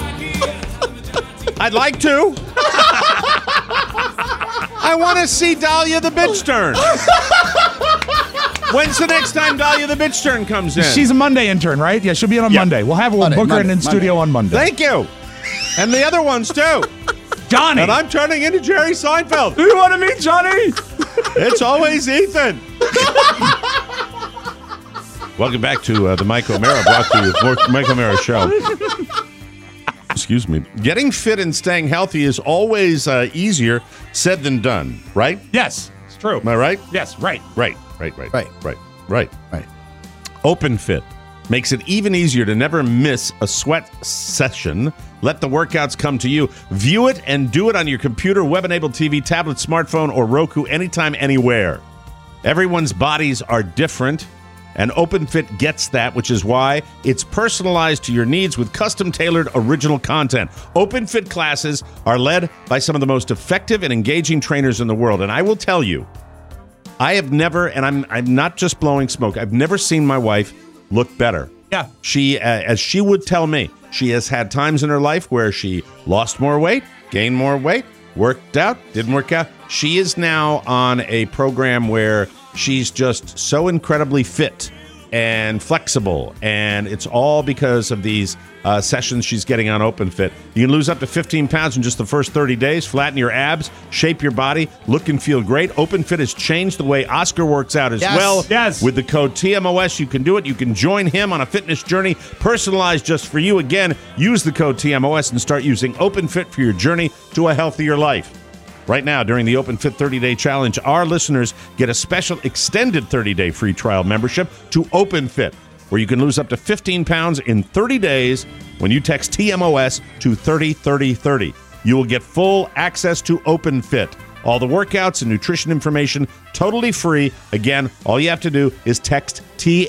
I'd like to. I want to see Dahlia the bitch turn. When's the next time Dahlia the bitch turn comes in? She's a Monday intern, right? Yeah, she'll be in on Monday. We'll book her in studio on Monday. Thank you. And the other ones, too. Johnny. And I'm turning into Jerry Seinfeld. Do you want to meet Johnny? It's always Ethan. Welcome back to the Mike O'Mara, brought to you with Mike O'Mara Show. Excuse me. Getting fit and staying healthy is always easier said than done, right? Yes, it's true. Am I right? Yes, right. Right. Open Fit makes it even easier to never miss a sweat session. Let the workouts come to you. View it and do it on your computer, web-enabled TV, tablet, smartphone, or Roku, anytime, anywhere. Everyone's bodies are different, and OpenFit gets that, which is why it's personalized to your needs with custom-tailored original content. OpenFit classes are led by some of the most effective and engaging trainers in the world, and I will tell you, I have never, and I'm not just blowing smoke, I've never seen my wife look better. Yeah. She, as she would tell me, she has had times in her life where she lost more weight, gained more weight, worked out, didn't work out. She is now on a program where she's just so incredibly fit and flexible, and it's all because of these sessions she's getting on OpenFit. You can lose up to 15 pounds in just the first 30 days, flatten your abs, shape your body, look and feel great. OpenFit has changed the way Oscar works out as well. Yes. With the code TMOS, you can do it. You can join him on a fitness journey personalized just for you. Again, use the code TMOS and start using OpenFit for your journey to a healthier life. Right now, during the OpenFit 30-Day Challenge, our listeners get a special extended 30-day free trial membership to OpenFit, where you can lose up to 15 pounds in 30 days when you text TMOS to 303030. You will get full access to OpenFit. All the workouts and nutrition information totally free. Again, all you have to do is text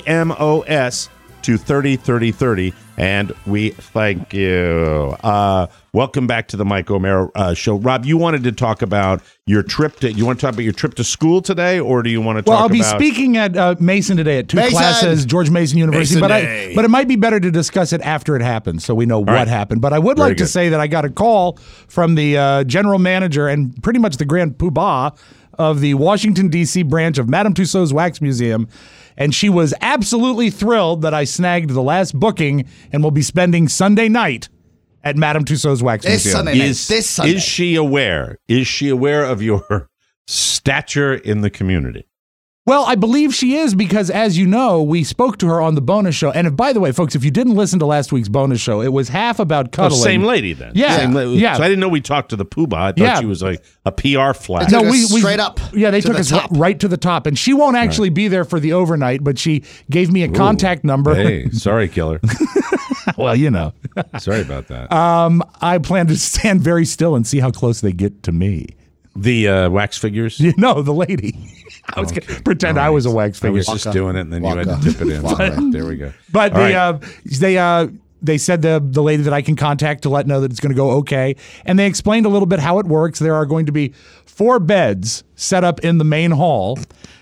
TMOS to 303030, and we thank you. Welcome back to the Mike O'Mara Show. Rob, you wanted to talk about your trip to. You want to talk about your trip to school today, or do you want to talk about? Well, I'll be speaking at Mason today at two classes, George Mason University. But it might be better to discuss it after it happens, so we know what happened. But I would like to say that I got a call from the general manager and pretty much the grand poobah of the Washington, D.C. branch of Madame Tussauds Wax Museum. And she was absolutely thrilled that I snagged the last booking and will be spending Sunday night at Madame Tussauds Wax Museum. This Sunday. Is she aware? Is she aware of your stature in the community? Well, I believe she is because, as you know, we spoke to her on the bonus show. And by the way, folks, if you didn't listen to last week's bonus show, it was half about cuddling. Oh, same lady then. Yeah. Same lady. Yeah. So I didn't know we talked to the poobah. I thought she was like a PR flag. They took us straight up. Yeah, they to took the us top. right to the top. And she won't actually be there for the overnight, but she gave me a contact number. Hey, sorry, killer. Well, you know. Sorry about that. I plan to stand very still and see how close they get to me. The wax figures? You know, the lady. I was going to pretend I was a wax figure. I was just doing it, and then you had to dip it in. Right, there we go. But they said the lady that I can contact to let know that it's going to go okay. And they explained a little bit how it works. There are going to be 4 beds set up in the main hall.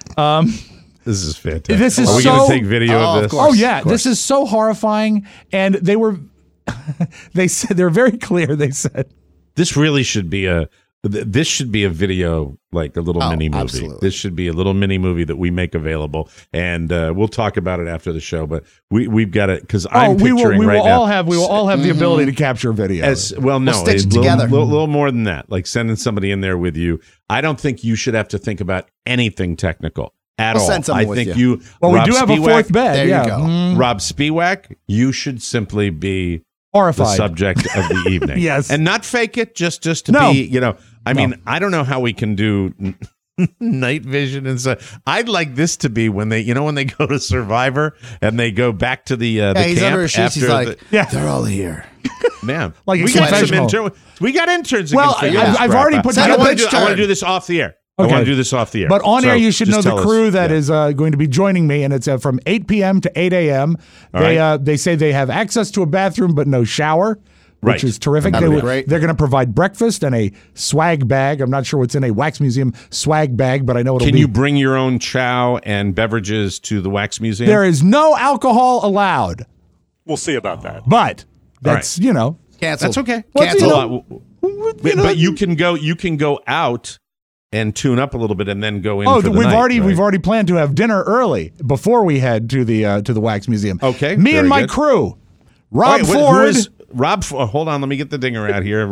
This is fantastic. This is Are we going to take video of this? Oh, yeah. This is so horrifying. And they were, they said, they're very clear. They said, this really should be this should be a video, like a little mini movie. Absolutely. This should be a little mini movie that we make available, and we'll talk about it after the show. But we've got it because I'm picturing right now. We will all have the ability to capture video. Well, no, We'll stitch it a together. little more than that. Like sending somebody in there with you. I don't think you should have to think about anything technical at We'll all. send someone I with think you. Well, Rob we do have a Spiewak, 4th bed. There yeah. you go. Rob Spiewak, you should simply be Horrified. the subject of the evening. Yes. And not fake it, just to No. be, I mean, I don't know how we can do night vision and stuff. I'd like this to be when they go to Survivor and they go back to the He's camp under his sheets. He's after like, Yeah. they're all here. man. Like a we got some confessional. we got interns. Well, that can figure I've- this I've crap already out. put Send I a want bitch to turn. do this off the air. I Okay. want to do this off the air. But on So air, you should just know the tell us. crew that Yeah. is going to be joining me, and it's from 8 p.m. to 8 a.m. All right. They say they have access to a bathroom but no shower, Right. which is terrific. That'd be great. They're going to provide breakfast and a swag bag. I'm not sure what's in a wax museum swag bag, but I know it'll Can be. you bring your own chow and beverages to the wax museum? There is no alcohol allowed, We'll see about that. but that's Cancel. That's okay. What's, you Cancel. know, But you can go out and tune up a little bit and then go in. For the we've night, already right? we've already planned to have dinner early before we head to the wax museum. Okay, me very and my good. crew, Rob All right, who Ford. is Rob? Hold on, let me get the dinger out here.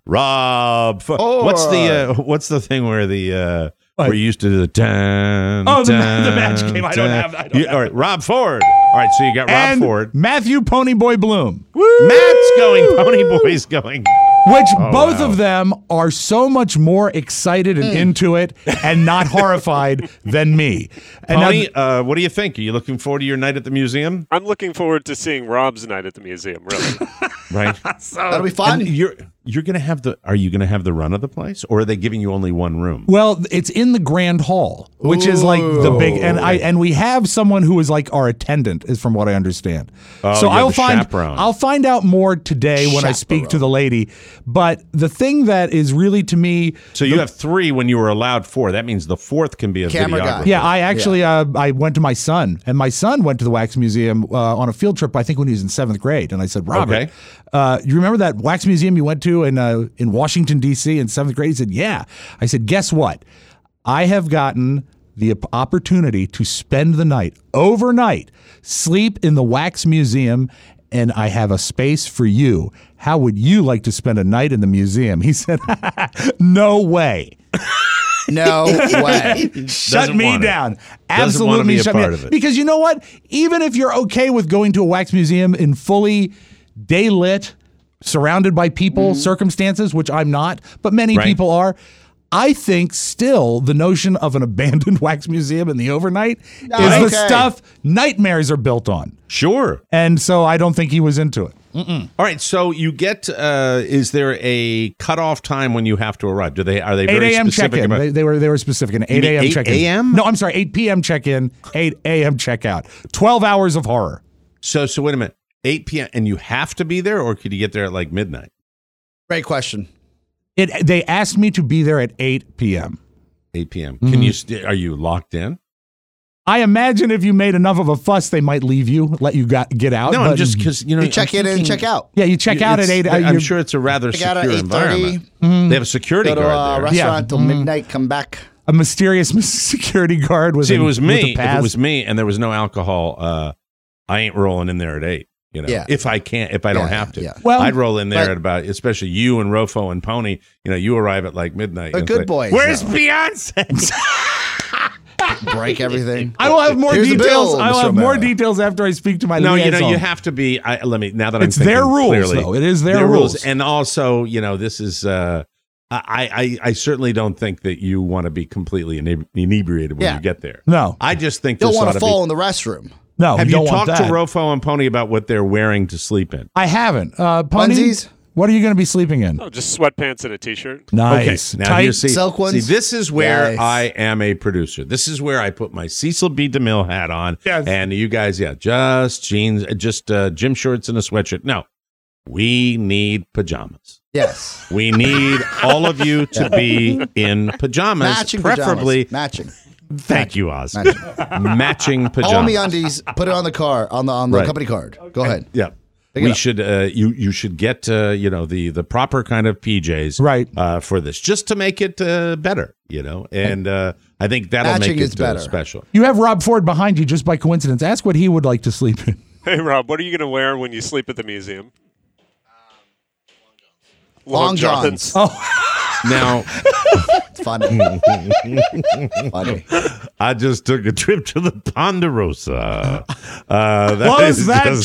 Rob. What's the thing where the where you used to do the dun? Oh, the dun, match game. I don't dun. have. I don't have All right, Rob Ford. All right, so you got Rob and Ford. Matthew Ponyboy Bloom, Matt's going. Ponyboy's going. which Oh, both wow. of them are so much more excited and into it and not horrified than me. And now- Pony, what do you think? Are you looking forward to your night at the museum? I'm looking forward to seeing Rob's night at the museum, really. Right. That'll be fun. And you're going to have are you going to have the run of the place, or are they giving you only one room? Well, it's in the grand hall, which is like the big, and we have someone who is like our attendant, is from what I understand. Oh, so I'll find out more today when I speak to the lady. But the thing that is really to me, so you have 3 when you were allowed 4. That means the 4th can be a Camera guy. videographer. Yeah, I actually I went to my son, and my son went to the Wax Museum on a field trip. I think when he was in 7th grade, and I said, Robert, you remember that Wax Museum you went to in Washington D.C. in 7th grade? He said, yeah. I said, guess what? I have gotten the opportunity to spend the night overnight, sleep in the Wax Museum, and I have a space for you. How would you like to spend a night in the museum? He said, no way. No way. Shut me down. Absolutely shut me down. Because you know what? Even if you're okay with going to a wax museum in fully day lit, surrounded by people, circumstances, which I'm not, but many people are, I think still the notion of an abandoned wax museum in the overnight is the stuff nightmares are built on. Sure. And so I don't think he was into it. All right, so you get. Is there a cutoff time when you have to arrive? Are they 8 very a.m. specific? check-in. They were specific. An 8 a.m. check-in. 8 a.m.? No, I'm sorry. 8 p.m. check-in. 8 a.m. check-out. 12 hours of horror. So wait a minute. 8 p.m. and you have to be there, or could you get there at like midnight? Great question. They asked me to be there at 8 p.m. 8 p.m. Can you? Are you locked in? I imagine if you made enough of a fuss, they might leave you, let you get out. No, just because you check in and check out. Yeah, you check out at 8. I'm sure it's a rather secure environment. They have a security go to guard a there. restaurant till midnight. Come back. A mysterious security guard with. See, if it was me, and there was no alcohol, I ain't rolling in there at 8. You know, if I don't have to. Well, I'd roll in there at about, especially you and Rofo and Pony. You know, you arrive at like midnight. The good boys. Where's Beyonce? Break everything. I will have more Here's details. the bill, I will Mr. have more O'Mara. details after I speak to my No, liaison. you have to be. Let me. Now that I'm It's thinking their rules, clearly, though. It is their rules. and also, this is. I certainly don't think that you want to be completely inebriated when you get there. No, I just think Don't this want ought to to fall be, in the restroom. No, have you you don't want talked to that. Rofo and Pony about what they're wearing to sleep in? I haven't. Pony, Onesies? what are you going to be sleeping in? Oh, just sweatpants and a t-shirt. Nice. Okay, now Tight you see, silk ones? See, this is where Yes. I am a producer. This is where I put my Cecil B. DeMille hat on. Yes. And you guys, just jeans, just gym shorts and a sweatshirt. No, we need pajamas. Yes. We need all of you to be in pajamas, Matching preferably. pajamas. Matching. Thank you, Oz. Matching. Matching pajamas. All me undies. Put it on the car on the Right. company card. Go ahead. Yeah. Pick it We up. should you should get the proper kind of PJs Right. for this, just to make it better, and I think that'll Matching make is it better. special. You have Rob Ford behind you just by coincidence. Ask what he would like to sleep in. Hey, Rob, what are you going to wear when you sleep at the museum? Long johns. Oh, Now, It's funny. Funny. I just took a trip to the Ponderosa. Close that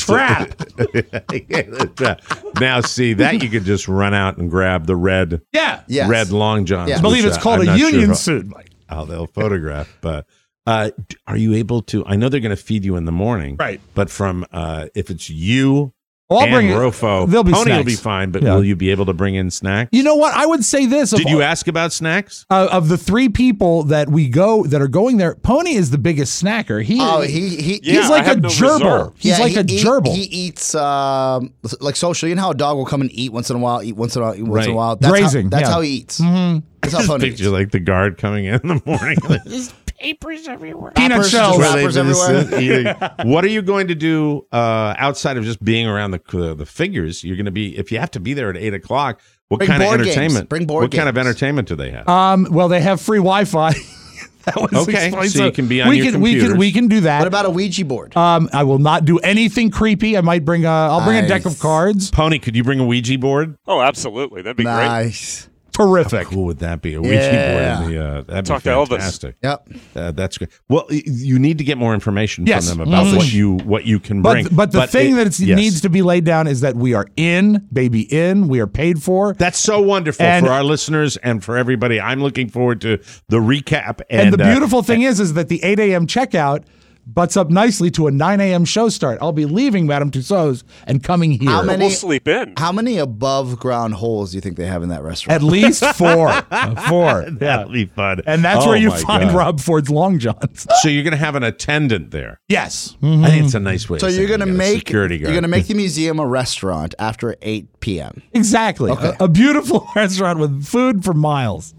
trap. Now, see that you could just run out and grab the red, yeah. Yes. red long johns. Yeah. I believe which, it's called I'm a not sure union how- suit. Mike. How they'll photograph, but are you able to? I know they're going to feed you in the morning, Right. But from if it's you Well, I'll and bring it. Rofo, There'll be Pony will snacks. be fine. But Yeah. will you be able to bring in snacks? You know what? I would say this. Did you ask about snacks? Of the 3 people that are going there, Pony is the biggest snacker. He's Yeah, like I a have no gerbil. reserve. He's like a gerbil. He eats like social. You know how a dog will come and eat once in a while, eat once in a while, eat once in a Right. while. That's Grazing, That's yeah. how he eats. Mm-hmm. That's how Just Pony picture eats. like the guard coming in the morning. There's papers everywhere. Peanut Wrappers, shells. just Where they've wrappers been everywhere. eating. What are you going to do outside of just being around the figures? You're going to be, if you have to be there at 8 o'clock. What Bring kind of board games. entertainment? Bring board What kind of games. entertainment do they have? Well, they have free Wi-Fi. That was Okay, explained. so you can be on we your can, we can computers. we can do that. What about a Ouija board? I will not do anything creepy. I might bring I'll bring a deck of Nice. cards. Pony, could you bring a Ouija board? Oh, absolutely. That'd be great. Nice. Terrific. How cool would that be? A Ouija Yeah. board in the that'd Talk be to Elvis. fantastic. Yep. That's great. Well, you need to get more information Yes. from them about Mhm. what you can bring. But the thing that yes. needs to be laid down is that we are in, baby in. We are paid for. That's so wonderful And- for our listeners and for everybody. I'm looking forward to the recap. And the beautiful thing is that the 8 a.m. checkout butts up nicely to a 9 a.m. show start. I'll be leaving Madame Tussauds and coming here. We'll sleep in. How many above ground holes do you think they have in that restaurant? At least 4. 4. That'll be fun. And that's where you my find God. Rob Ford's Long Johns. So you're going to have an attendant there. Yes. I think it's a nice way. So of you're saying gonna you got a make security guard. you're gonna make the museum a restaurant after 8 p.m. Exactly. Okay. A beautiful restaurant with food for miles.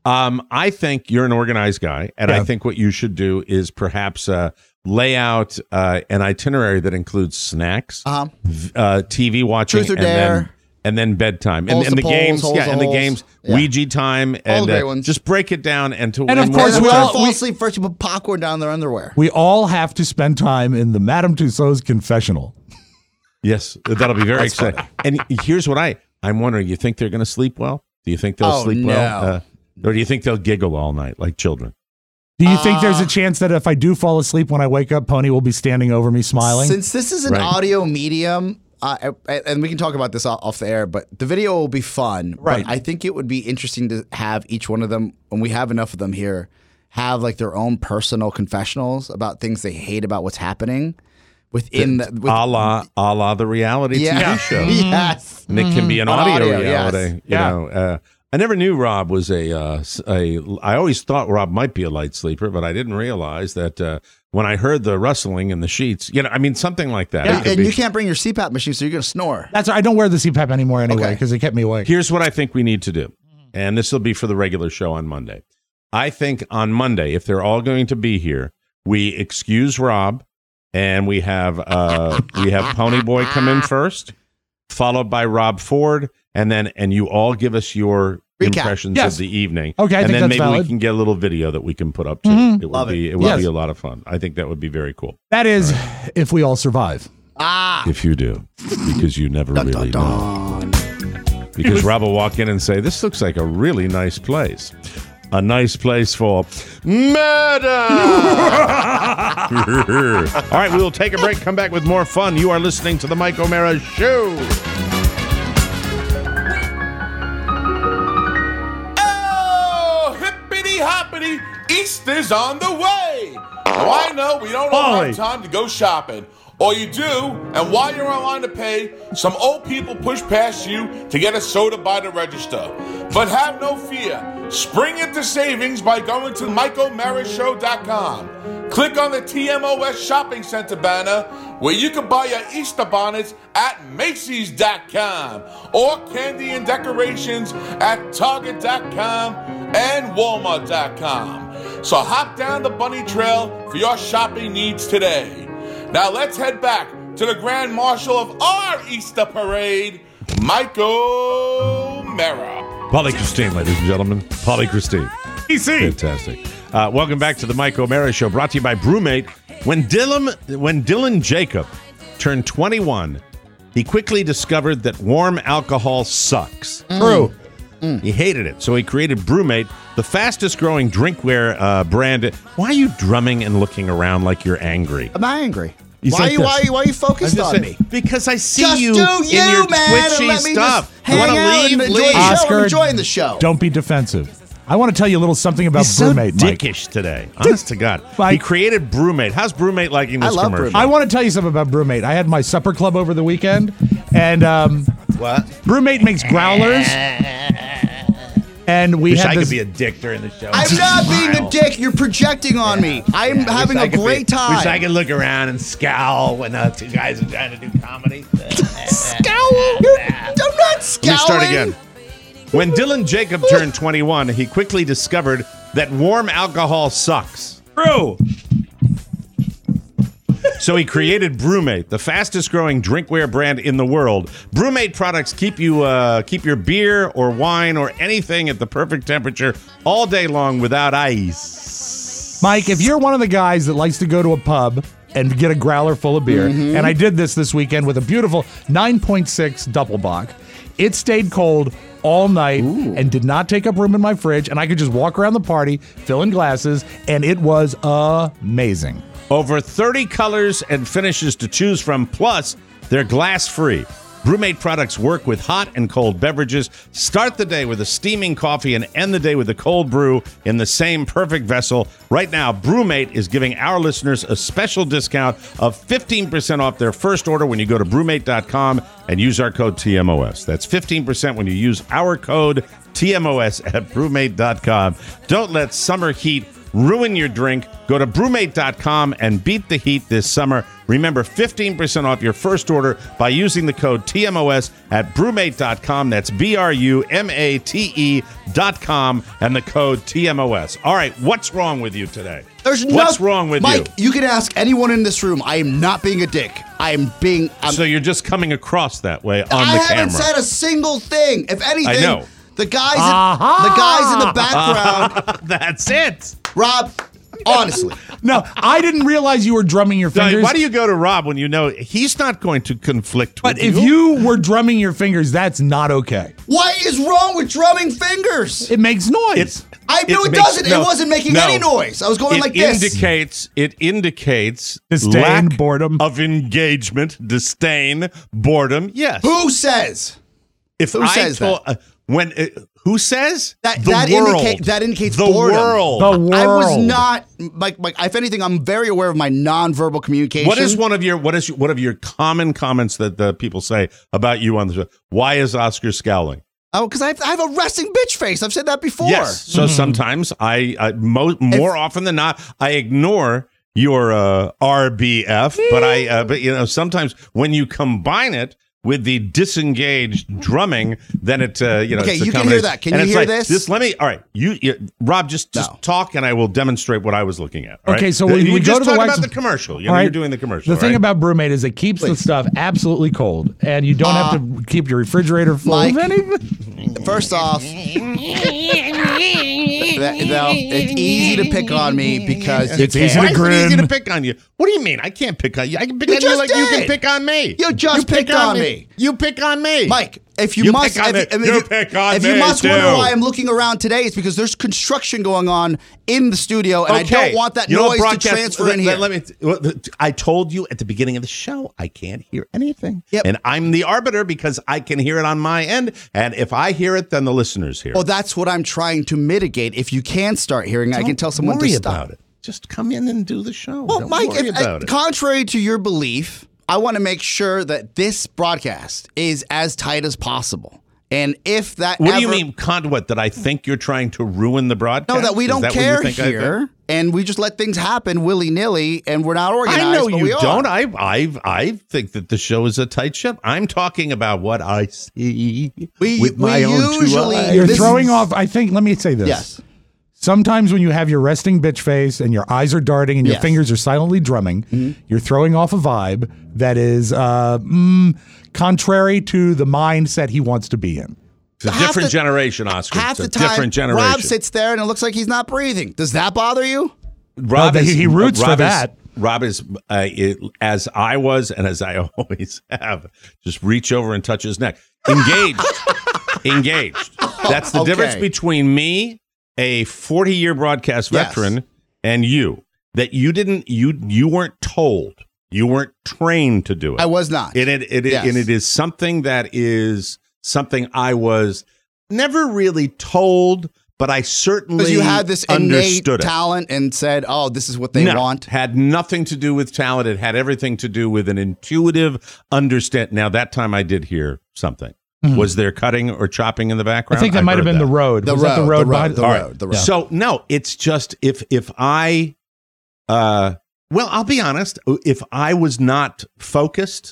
I think you're an organized guy, and I think what you should do is perhaps lay out an itinerary that includes snacks, TV watching, Truth or Dare. and then bedtime, Holes and to the polls, games, holes to and the holes. games, Yeah. Ouija time, All and the great ones. just break it down. And of course, And we when all- they fall asleep first, you put popcorn down their underwear. We all have to spend time in the Madame Tussauds confessional. yes, that'll be very exciting. And here's what I'm wondering: you think they're going to sleep well? Do you think they'll Oh, sleep no. well, or do you think they'll giggle all night like children? Do you think there's a chance that if I do fall asleep when I wake up, Pony will be standing over me smiling? Since this is an audio medium, and we can talk about this off the air, but the video will be fun. Right. But I think it would be interesting to have each one of them, when we have enough of them here, have like their own personal confessionals about things they hate about what's happening within a la the reality Yeah. TV show. Yes. And it can be an On audio audio, reality. yes. You know, I never knew Rob was I always thought Rob might be a light sleeper, but I didn't realize that when I heard the rustling in the sheets, something like that. And you can't bring your CPAP machine, so you're going to snore. That's I don't wear the CPAP anymore anyway because it kept me awake. Here's what I think we need to do, and this will be for the regular show on Monday. I think on Monday, if they're all going to be here, we excuse Rob, and we have Pony Boy come in first, followed by Rob Ford, and you all give us your Recap. impressions Yes. of the evening. Okay, I and think then that's maybe valid. we can get a little video that we can put up too. Mhm. It Love would it. be Yes. a lot of fun. I think that would be very cool. That is if we all survive. If you do, because you never really know. Because Rob will walk in and say, "This looks like a really nice place." A nice place for murder. All right, we will take a break, come back with more fun. You are listening to The Mike O'Mara Show. Oh, hippity hoppity, Easter's on the way. Now I know we don't all have time to go shopping. Or you do, and while you're online to pay, some old people push past you to get a soda by the register. But have no fear. Spring into savings by going to MikeO'MaraShow.com. Click on the TMOS Shopping Center banner where you can buy your Easter bonnets at Macy's.com or candy and decorations at Target.com and Walmart.com. So hop down the bunny trail for your shopping needs today. Now let's head back to the Grand Marshal of our Easter Parade, Mike O'Mara. Polly Christine, ladies and gentlemen. Polly Christine. EC. Fantastic. Welcome back to the Mike O'Mara Show, brought to you by Brewmate. When Dylan Jacob turned 21, he quickly discovered that warm alcohol sucks. True. He hated it, so he created Brewmate, the fastest-growing drinkware brand. Why are you drumming and looking around like you're angry? I'm not angry. He's Why like this. are you focused I'm just on saying, me? Because I see Just you do in your man, and twitchy let me stuff. just You want hang out to and leave? enjoy Leave. the show. Oscar, I'm enjoying the show. Don't be defensive. I want to tell you a little something about He's so Brewmate, Mike. dickish today. Honest to God. Mike. He created Brewmate. How's Brewmate liking this commercial? I want to tell you something about Brewmate. I had my supper club over the weekend, and What? Brewmate makes growlers. And we Wish had I this. could be a dick during the show. I'm not being a dick. You're projecting on me. I'm having a great time. Wish I could look around and scowl when two guys are trying to do comedy. Scowl? I'm not scowling. Let me start again. When Dylan Jacob turned 21, he quickly discovered that warm alcohol sucks. True. So he created Brewmate, the fastest-growing drinkware brand in the world. Brewmate products keep your beer or wine or anything at the perfect temperature all day long without ice. Mike, if you're one of the guys that likes to go to a pub and get a growler full of beer, and I did this weekend with a beautiful 9.6 Doppelbock, it stayed cold all night and did not take up room in my fridge, and I could just walk around the party, fill in glasses, and it was amazing. Over 30 colors and finishes to choose from, plus they're glass-free. Brewmate products work with hot and cold beverages. Start the day with a steaming coffee and end the day with a cold brew in the same perfect vessel. Right now, Brewmate is giving our listeners a special discount of 15% off their first order when you go to brewmate.com and use our code TMOS. That's 15% when you use our code TMOS at brewmate.com. Don't let summer heat ruin your drink. Go to brewmate.com and beat the heat this summer. Remember, 15% off your first order by using the code TMOS at brewmate.com. That's BRUMATE.com and the code TMOS. All right, what's wrong with you today? What's wrong with Mike, you can ask anyone in this room. I am not being a dick. So you're just coming across that way on the camera. I haven't said a single thing. If anything, I know. The guys in the background. That's it. Rob, honestly. No, I didn't realize you were drumming your fingers. Why do you go to Rob when you know he's not going to conflict with you? But if you were drumming your fingers, that's not okay. What is wrong with drumming fingers? It makes noise. I know it doesn't. It wasn't making any noise. I was going like this. It indicates disdain, lack boredom of engagement, disdain, boredom. Yes. Who says? Who says that? Who says that? The world. That indicates the boredom. World. The world. I was not like. If anything, I'm very aware of my nonverbal communication. What is one of your common comments that the people say about you on the show? Why is Oscar scowling? Oh, because I have a resting bitch face. I've said that before. Yes. So sometimes more often than not, I ignore your RBF, but sometimes when you combine it with the disengaged drumming, then it okay, you can hear that. Can you hear this? All right, Rob, just talk, and I will demonstrate what I was looking at. All okay, right? so when we go to the about the commercial. You're doing the commercial. The thing about Brewmate is it keeps the stuff absolutely cold, and you don't have to keep your refrigerator full of anything. First off, it's easy to pick on me because it's easy to grin. Why is it easy to pick on you? What do you mean? I can't pick on you. I can pick on you like you can pick on me. You just picked on me. You pick on me, Mike. If you must, pick on me. If you must wonder why I'm looking around today, it's because there's construction going on in the studio, and I don't want that noise to transfer in here. I told you at the beginning of the show, I can't hear anything, Yep. and I'm the arbiter because I can hear it on my end, and if I hear it, then the listeners hear it. Well, that's what I'm trying to mitigate. If you can start hearing, I can tell someone to stop. About it. Just come in and do the show. Well, don't Mike, worry about it. Contrary to your belief, I want to make sure that this broadcast is as tight as possible. And if that What do you mean, what, that I think you're trying to ruin the broadcast? No, that we don't care here, and we just let things happen willy-nilly, and we're not organized. I know you don't. Are. I think that the show is a tight ship. I'm talking about what I see with my own two eyes. You're throwing off, I think, let me say this. Yes. Sometimes when you have your resting bitch face and your eyes are darting and your fingers are silently drumming, you're throwing off a vibe that is contrary to the mindset he wants to be in. It's a different generation, Oscar. Half it's the a different time, generation. Rob sits there and it looks like he's not breathing. Does that bother you? Rob he roots for that. Rob is, as I was and as I always have, just reach over and touch his neck. Engaged. That's the difference between me, a 40-year broadcast veteran, and you. That you weren't told. You weren't trained to do it. I was not. And it is something that is something I was never really told, but I certainly because you had this innate understood talent and said, "Oh, this is what they want." Had nothing to do with talent. It had everything to do with an intuitive understand. Now that time I did hear something. Mm-hmm. Was there cutting or chopping in the background? I think that might have been the road. The road. So no, it's just if I, well, I'll be honest. If I was not focused,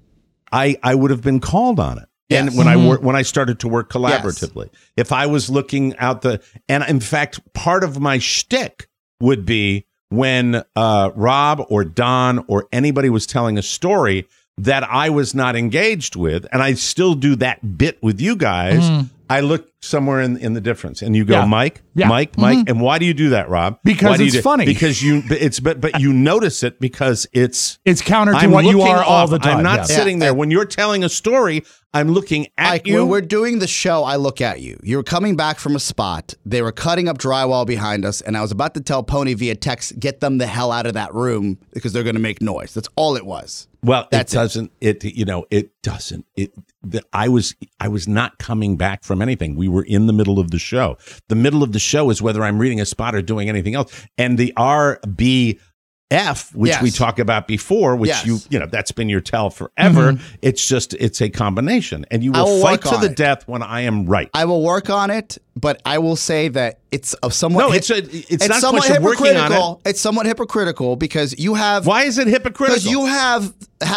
I would have been called on it. Yes. And when I started to work collaboratively, if I was looking out and in fact, part of my shtick would be when Rob or Don or anybody was telling a story that I was not engaged with, and I still do that bit with you guys. I look somewhere in the difference, and you go, Yeah. Mike, Yeah. Mike, and why do you do that, Rob? Because Why do you it's do- funny. Because but you notice it because it's counter to I'm what you looking are all off. the time. I'm not Yeah. sitting there when you're telling a story. I'm looking at Like, you. when we're doing the show, I look at you. You were coming back from a spot. They were cutting up drywall behind us, and I was about to tell Pony via text, get them the hell out of that room because they're going to make noise. That's all it was. Well, That's it doesn't. It doesn't. I was not coming back from anything. We were in the middle of the show. The middle of the show is whether I'm reading a spot or doing anything else. And the RBF, which Yes. we talked about before, which Yes. that's been your tell forever. It's a combination, and you I will will fight work to on the it. death when I am right. I will work on it, but I will say that it's a somewhat. No, it's not a somewhat question of working on it. hypocritical. It's somewhat hypocritical because you have. Why is it hypocritical? Because you have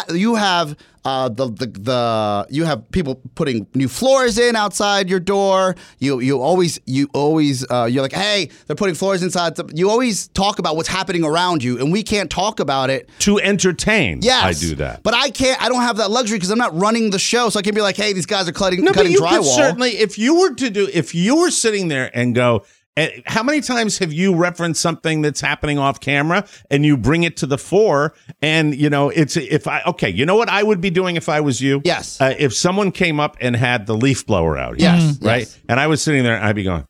you have people putting new floors in outside your door. You always you're like, hey, they're putting floors inside. You always talk about what's happening around you, and we can't talk about it to entertain. Yes, I do that. but I can't. I don't have that luxury because I'm not running the show, so I can be like, hey, these guys are cutting but you could drywall. certainly, if you were sitting there and go, how many times have you referenced something that's happening off camera and you bring it to the fore? And you know what I would be doing if I was you? Yes. If someone came up and had the leaf blower out, Yes. right, Yes. and I was sitting there, I'd be going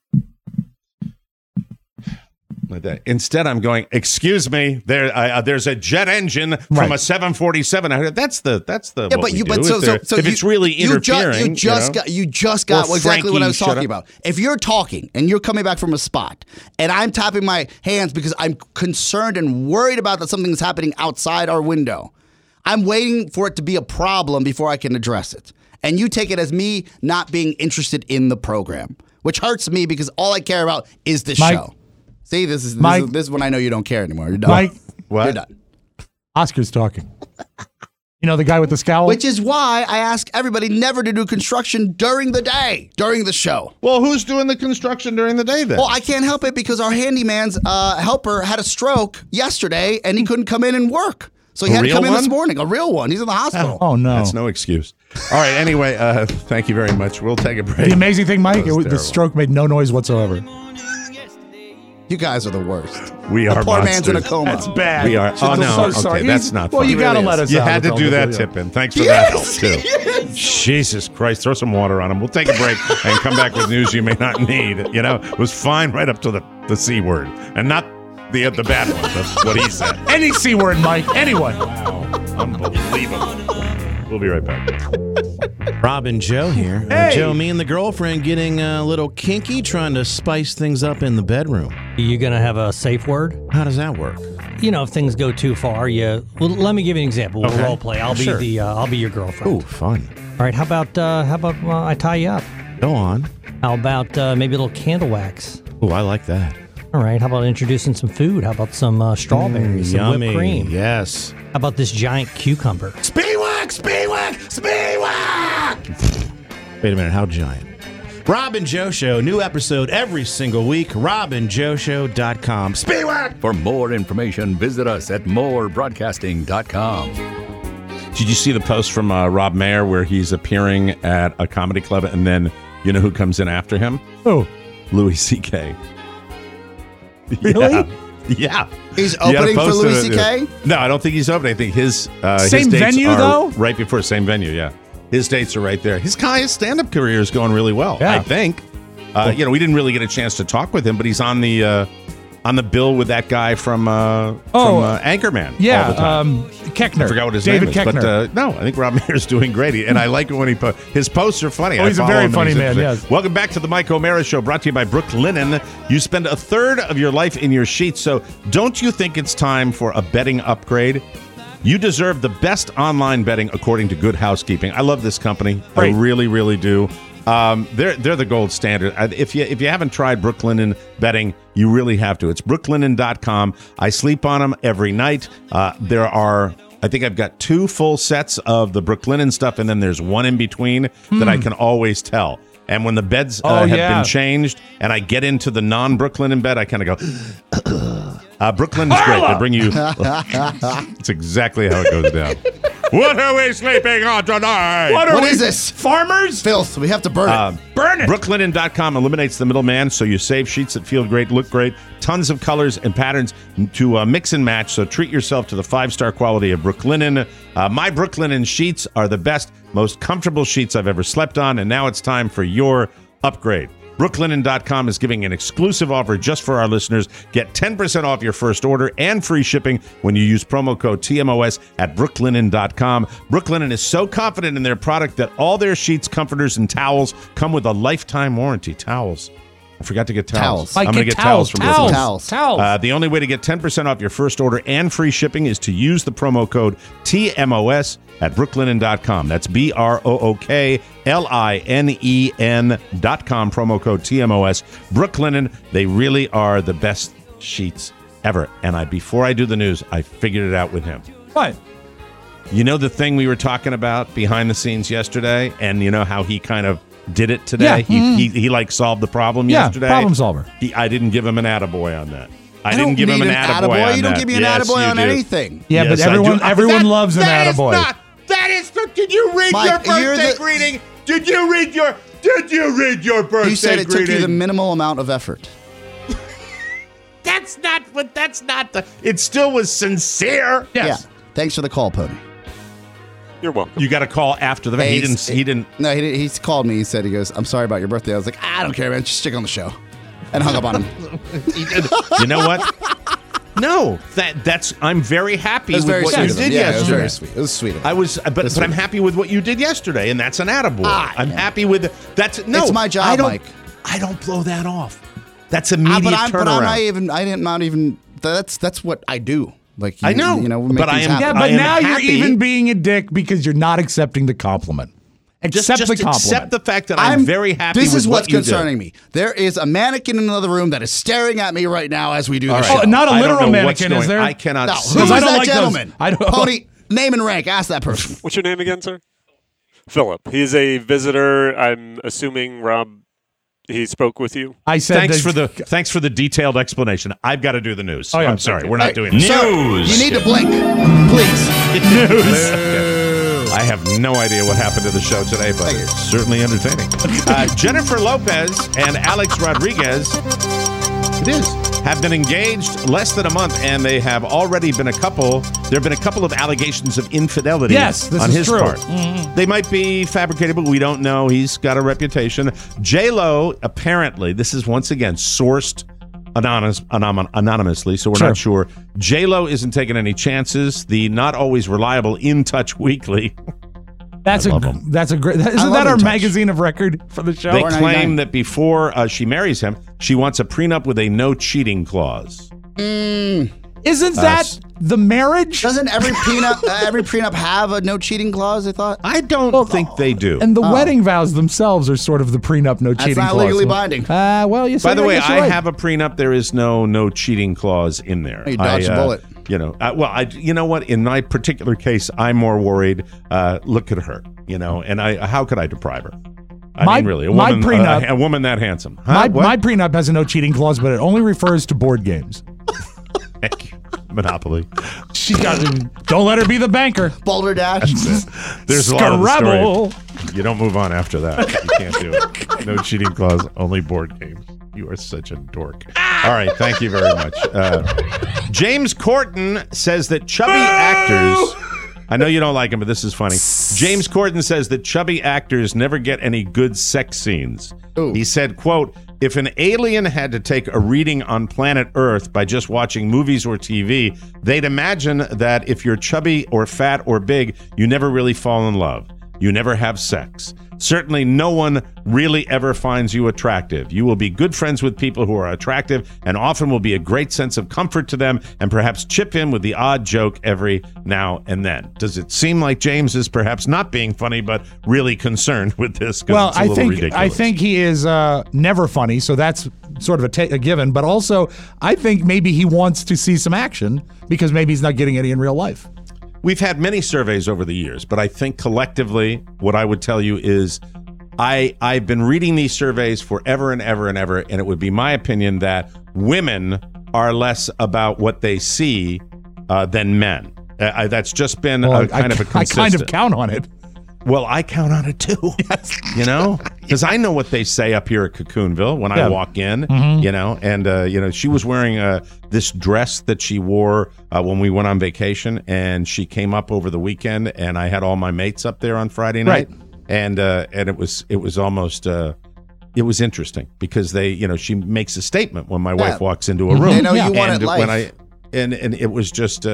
like that. Instead, I'm going, excuse me, there's a jet engine from a 747. That's the Yeah, what but we you, do. but so if it's really interfering, you just got Or exactly what I was Frankie, talking shut up. about. If you're talking and you're coming back from a spot, and I'm tapping my hands because I'm concerned and worried about that something's happening outside our window, I'm waiting for it to be a problem before I can address it. And you take it as me not being interested in the program, which hurts me because all I care about is the Mike. show. See, this is when I know you don't care anymore. You're done. Mike, what? You're done. Oscar's talking. You know the guy with the scowl? Which is why I ask everybody never to do construction during the day, during the show. Well, who's doing the construction during the day then? Well, I can't help it because our handyman's helper had a stroke yesterday and he couldn't come in and work. So he had to come in this morning, a real one. He's in the hospital. Oh, no. That's no excuse. All right, anyway, thank you very much. We'll take a break. The amazing thing, Mike, That was the terrible. stroke made no noise whatsoever. You guys are the worst. We The are poor monsters. man's in a coma. That's bad. We are. Oh, I'm no. so sorry. Okay, that's not Well, funny. you got to really let is. us You out had with to do all that, the- Tippin. Thanks for that help, too. Jesus Christ. Throw some water on him. We'll take a break and come back with news you may not need. You know, it was fine right up to the C word and not the bad one. That's what he said. Any C word, Mike. Anyone. Wow. Unbelievable. We'll be right back. Rob and Joe here. Hey. Joe, me and the girlfriend getting a little kinky, trying to spice things up in the bedroom. You gonna have a safe word? How does that work? You know, if things go too far, let me give you an example. We'll Okay. role play. I'll Sure. be your girlfriend. Ooh, fun. All right. How about I tie you up? Go on. How about maybe a little candle wax? Ooh, I like that. All right. How about introducing some food? How about some strawberries, some yummy. whipped cream? Yes. How about this giant cucumber? Speedwack! Speedwack! Speedwack! Wait a minute, how giant? Rob and Joe Show, new episode every single week. RobandJoeShow.com. Speedwack! For more information, visit us at morebroadcasting.com. Did you see the post from Rob Mayer where he's appearing at a comedy club and then you know who comes in after him? Who? Louis C.K. Really? Yeah. He's You gotta opening for post Louis it. C.K.? No, I don't think he's opening. I think his Same dates venue, are though? right before same venue. Yeah, his dates are right there. His stand-up career is going really well. Yeah. I think. You know, we didn't really get a chance to talk with him, but he's on the bill with that guy from Anchorman. all the Yeah, time. Keckner. I forgot what his David name is. Keckner. But no, I think Rob Mayer's doing great. And I like it when his posts are funny. Oh, I he's a follow very him and funny he's man, interesting. yes. Welcome back to the Mike O'Mara Show, brought to you by Brooklinen. You spend a third of your life in your sheets, so don't you think it's time for a bedding upgrade? You deserve the best online bedding according to Good Housekeeping. I love this company. Great. I really, really do. They're the gold standard. If you haven't tried Brooklinen bedding, you really have to. It's brooklinen.com. I sleep on them every night. There are, I think I've got 2 full sets of the Brooklinen stuff, and then there's one in between that I can always tell. And when the beds have been changed and I get into the non-Brooklinen bed, I kind of go, Brooklyn is great. They bring you. It's exactly how it goes down. What are we sleeping on tonight? What is this? Farmers? Filth. We have to burn it. Burn it. Brooklinen.com eliminates the middleman, so you save sheets that feel great, look great, tons of colors and patterns to mix and match. So treat yourself to the 5-star quality of Brooklinen. My Brooklinen sheets are the best, most comfortable sheets I've ever slept on, and now it's time for your upgrade. Brooklinen.com is giving an exclusive offer just for our listeners. Get 10% off your first order and free shipping when you use promo code TMOS at brooklinen.com. Brooklinen is so confident in their product that all their sheets, comforters, and towels come with a lifetime warranty. Towels. I forgot to get towels. I'm going to get towels from Brooklinen. Towels. The only way to get 10% off your first order and free shipping is to use the promo code TMOS at brooklinen.com. That's BROOKLINEN.com, promo code TMOS. Brooklinen, they really are the best sheets ever. And before I do the news, I figured it out with him. What? You know the thing we were talking about behind the scenes yesterday, and you know how he kind of did it today? Yeah. He like solved the problem yesterday. Problem solver. I didn't give him an attaboy on that. I didn't give him an attaboy on that. You don't give me an attaboy on anything. Yeah, Yes, but everyone loves an attaboy. That is. Did you read Mike, your birthday greeting? Did you read your birthday You said it greeting? took you the minimal amount of effort. That's not the. It still was sincere. Yes. Yeah. Thanks for the call, Pony. You're welcome. You got to call after the. He didn't. No, he called me. He said, "I'm sorry about your birthday." I was like, "I don't care, man. Just stick on the show," and hung up on him. You know what? No, that's. I'm very happy with what you did yesterday. It was very sweet. It was sweet. But I'm happy with what you did yesterday, and that's an attaboy. I'm happy with it. That's no. It's my job, Mike. I don't blow that off. That's immediate turnaround. But I'm not even. That's what I do. Like I know, but I am. Yeah, but now you're even being a dick because you're not accepting the compliment. Accept the compliment. Accept the fact that I'm very happy with what you did. This is what's concerning me. There is a mannequin in another room that is staring at me right now as we do the show. Oh, not a literal mannequin, is there? I cannot. No, see. who's I don't that like gentleman? those. I don't. Pony, name and rank. Ask that person. What's your name again, sir? Philip. He's a visitor. I'm assuming, Rob, he spoke with you. I said thanks for the detailed explanation. I've got to do the news. Oh, yeah. I'm sorry. We're not doing News. news. You need to blink, please. News. Okay. I have no idea what happened to the show today, but it's certainly entertaining. Jennifer Lopez and Alex Rodriguez, have been engaged less than a month, and they have already been a couple. There have been a couple of allegations of infidelity on his part. Mm-hmm. They might be fabricated, but we don't know. He's got a reputation. J-Lo, apparently, this is once again sourced anonymously, so we're not sure. J-Lo isn't taking any chances. The not always reliable In Touch Weekly. That's a great. Isn't that our magazine of record for the show? They claim that before she marries him, she wants a prenup with a no cheating clause. Isn't that the marriage? Doesn't every prenup have a no cheating clause? I thought. I don't think they do. And the wedding vows themselves are sort of the prenup no cheating clause. That's not legally binding. Well, you. By the way, I have a prenup. There is no cheating clause in there. You dodged a bullet. You know, you know what? In my particular case, I'm more worried. Look at her. You know, and how could I deprive her? I mean, really, a woman that handsome. Huh? My prenup has a no cheating clause, but it only refers to board games. Monopoly. She doesn't. Don't let her be the banker. Boulder Dash. There's a lot of the story. You don't move on after that. You can't do it. No cheating clause. Only board games. You are such a dork. All right. Thank you very much. James Corden says that chubby actors. I know you don't like him, but this is funny. James Corden says that chubby actors never get any good sex scenes. Ooh. He said, quote, if an alien had to take a reading on planet Earth by just watching movies or TV, they'd imagine that if you're chubby or fat or big, you never really fall in love. You never have sex. Certainly no one really ever finds you attractive. You will be good friends with people who are attractive and often will be a great sense of comfort to them and perhaps chip in with the odd joke every now and then. Does it seem like James is perhaps not being funny but really concerned with this? Well, it's a little ridiculous. I think he is never funny, so that's sort of a given. But also, I think maybe he wants to see some action because maybe he's not getting any in real life. We've had many surveys over the years, but I think collectively what I would tell you is I've been reading these surveys forever and ever and ever, and it would be my opinion that women are less about what they see than men. That's just been a kind of consistent. I kind of count on it. Well, I count on it too. Yes. You know, because I know what they say up here at Cocoonville when I walk in. You know, and she was wearing this dress that she wore when we went on vacation, and she came up over the weekend, and I had all my mates up there on Friday night, and it was almost. It was interesting because she makes a statement when my wife walks into a room. They know you want it life. And it was just.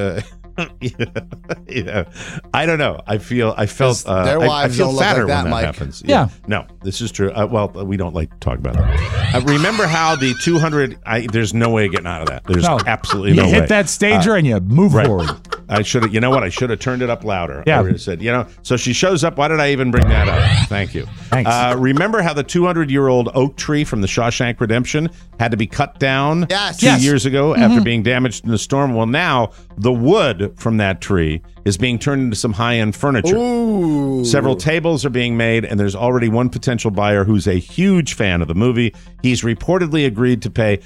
I don't know. I felt their wives I feel don't look fatter like that, when that Mike. happens. Yeah. No, this is true. Well, we don't like to talk about that. Remember how the 200? There's no way of getting out of that. There's absolutely no way. You hit that stager and you move forward. I should have. You know what? I should have turned it up louder. Yeah. I would have said. So she shows up. Why did I even bring that up? Thank you. Thanks. Remember how the 200-year-old oak tree from the Shawshank Redemption had to be cut down 2 years ago after being damaged in a storm? Well, now the wood from that tree is being turned into some high-end furniture. Ooh. Several tables are being made, and there's already one potential buyer who's a huge fan of the movie. He's reportedly agreed to pay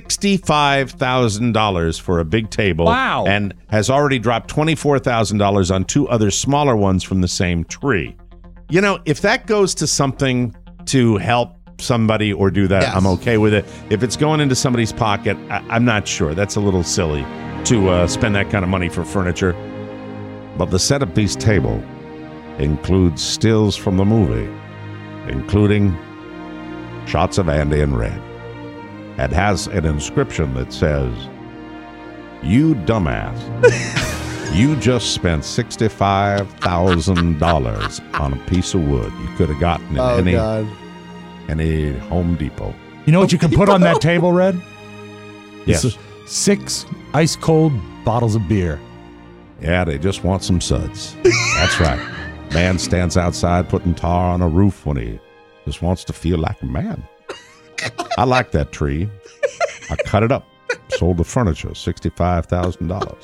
$65,000 for a big table. Wow. And has already dropped $24,000 on 2 other smaller ones from the same tree. You know, if that goes to something to help somebody or do that, I'm okay with it. If it's going into somebody's pocket, I'm not sure. That's a little silly to spend that kind of money for furniture. But the centerpiece table includes stills from the movie, including shots of Andy in red. It has an inscription that says, "You dumbass, you just spent $65,000 on a piece of wood you could have gotten in any Home Depot." You know what you can put on that table, Red? Yes. 6 ice cold bottles of beer. Yeah, they just want some suds. That's right. Man stands outside putting tar on a roof when he just wants to feel like a man. I like that tree. I cut it up. Sold the furniture, $65,000.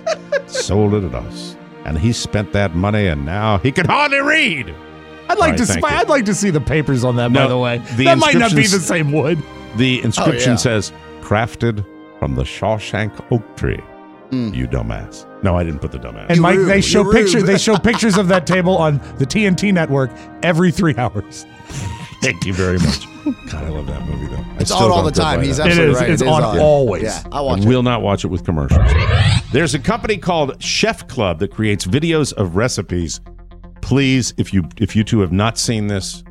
Sold it at us. And he spent that money, and now he can hardly read. I'd like to see the papers on that, by the way. That might not be the same wood. The inscription says, "Crafted from the Shawshank oak tree." You dumbass. No, I didn't put the dumbass. And Mike, they show pictures. They show pictures of that table on the TNT network every 3 hours. Thank you very much. God, I love that movie though. It's on all the time. He's absolutely right. It's on always. Yeah, I watch it. Will not watch it with commercials. There's a company called Chef Club that creates videos of recipes. Please, if you two have not seen this,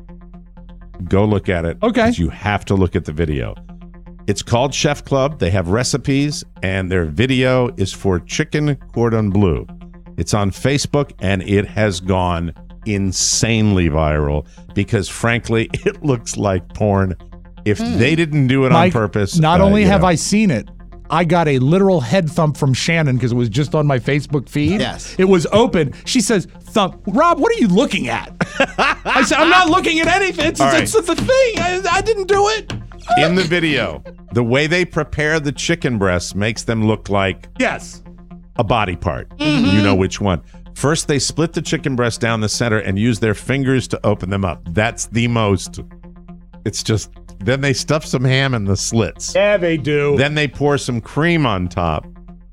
go look at it. Okay. 'Cause you have to look at the video. It's called Chef Club. They have recipes, and their video is for chicken cordon bleu. It's on Facebook, and it has gone insanely viral because, frankly, it looks like porn. If they didn't do it Mike, on purpose. Not only have I seen it, I got a literal head thump from Shannon because it was just on my Facebook feed. Yes. It was open. She says, "Thump, Rob, what are you looking at?" I said, "I'm not looking at anything. It's the thing. I didn't do it." In the video, the way they prepare the chicken breasts makes them look like a body part. You know which one. First, they split the chicken breast down the center and use their fingers to open them up. That's the most. It's just, then they stuff some ham in the slits. Yeah, they do. Then they pour some cream on top.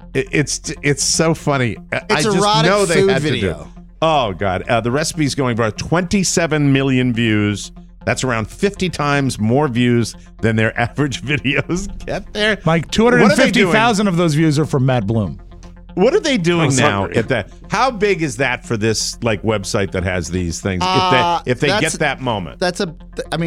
It's so funny. I just erotic know they food had video. to do it. Oh, God. The recipe's going for 27 million views. That's around 50 times more views than their average videos get there. Mike, 250,000 of those views are from Matt Bloom. What are they doing now at that? How big is that for this website that has these things? If they get that moment, that's a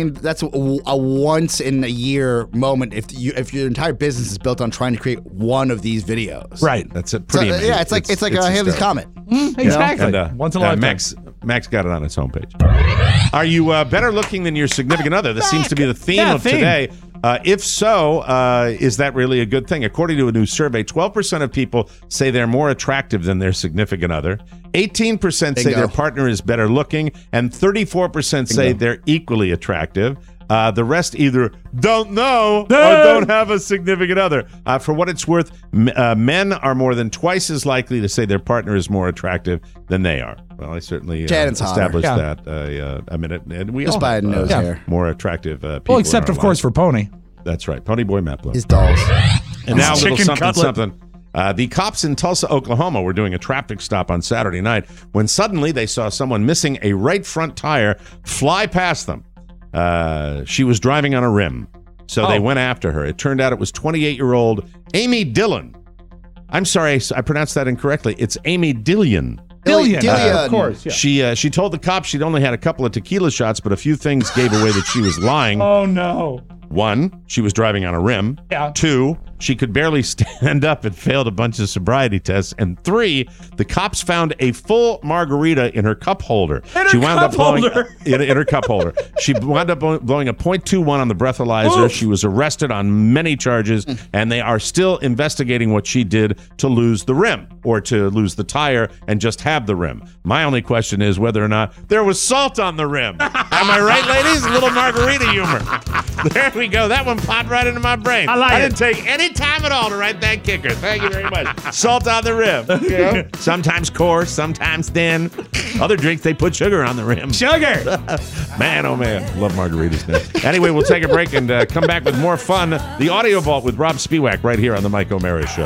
once in a year moment. If your entire business is built on trying to create one of these videos, right? That's a pretty. So, yeah, it's like a Haley's Comet. Exactly. And, once in a lifetime. Max got it on its homepage. Are you better looking than your significant other? This seems to be the theme of today. If so, is that really a good thing? According to a new survey, 12% of people say they're more attractive than their significant other. 18% say their partner is better looking, and 34% say they're equally attractive. The rest either don't know or don't have a significant other. For what it's worth, men are more than twice as likely to say their partner is more attractive than they are. Well, I certainly established that a minute, and we just all by have, a nose hair. more attractive people. Well, except of course for Pony. That's right, Pony Boy Matt Bloom. His dolls. And now a little something. The cops in Tulsa, Oklahoma were doing a traffic stop on Saturday night when suddenly they saw someone missing a right front tire fly past them. She was driving on a rim, so they went after her. It turned out it was 28-year-old Amy Dillon. I'm sorry, I pronounced that incorrectly. It's Amy Dillion. Dillion. Of course. Yeah. She told the cops she'd only had a couple of tequila shots, but a few things gave away that she was lying. Oh, no. 1, she was driving on a rim. Yeah. 2, she could barely stand up and failed a bunch of sobriety tests. And 3, the cops found a full margarita in her cup holder. In her cup holder. She wound up blowing a .21 on the breathalyzer. Oof. She was arrested on many charges, and they are still investigating what she did to lose the rim or to lose the tire and just have the rim. My only question is whether or not there was salt on the rim. Am I right, ladies? A little margarita humor. There we go. That one popped right into my brain. I didn't take any time at all to write that kicker. Thank you very much. Salt on the rim. You know? Sometimes coarse, sometimes thin. Other drinks, they put sugar on the rim. Sugar! Man, oh man. Love margaritas now. Anyway, we'll take a break and come back with more fun. The Audio Vault with Rob Spiewak right here on The Mike O'Mara Show.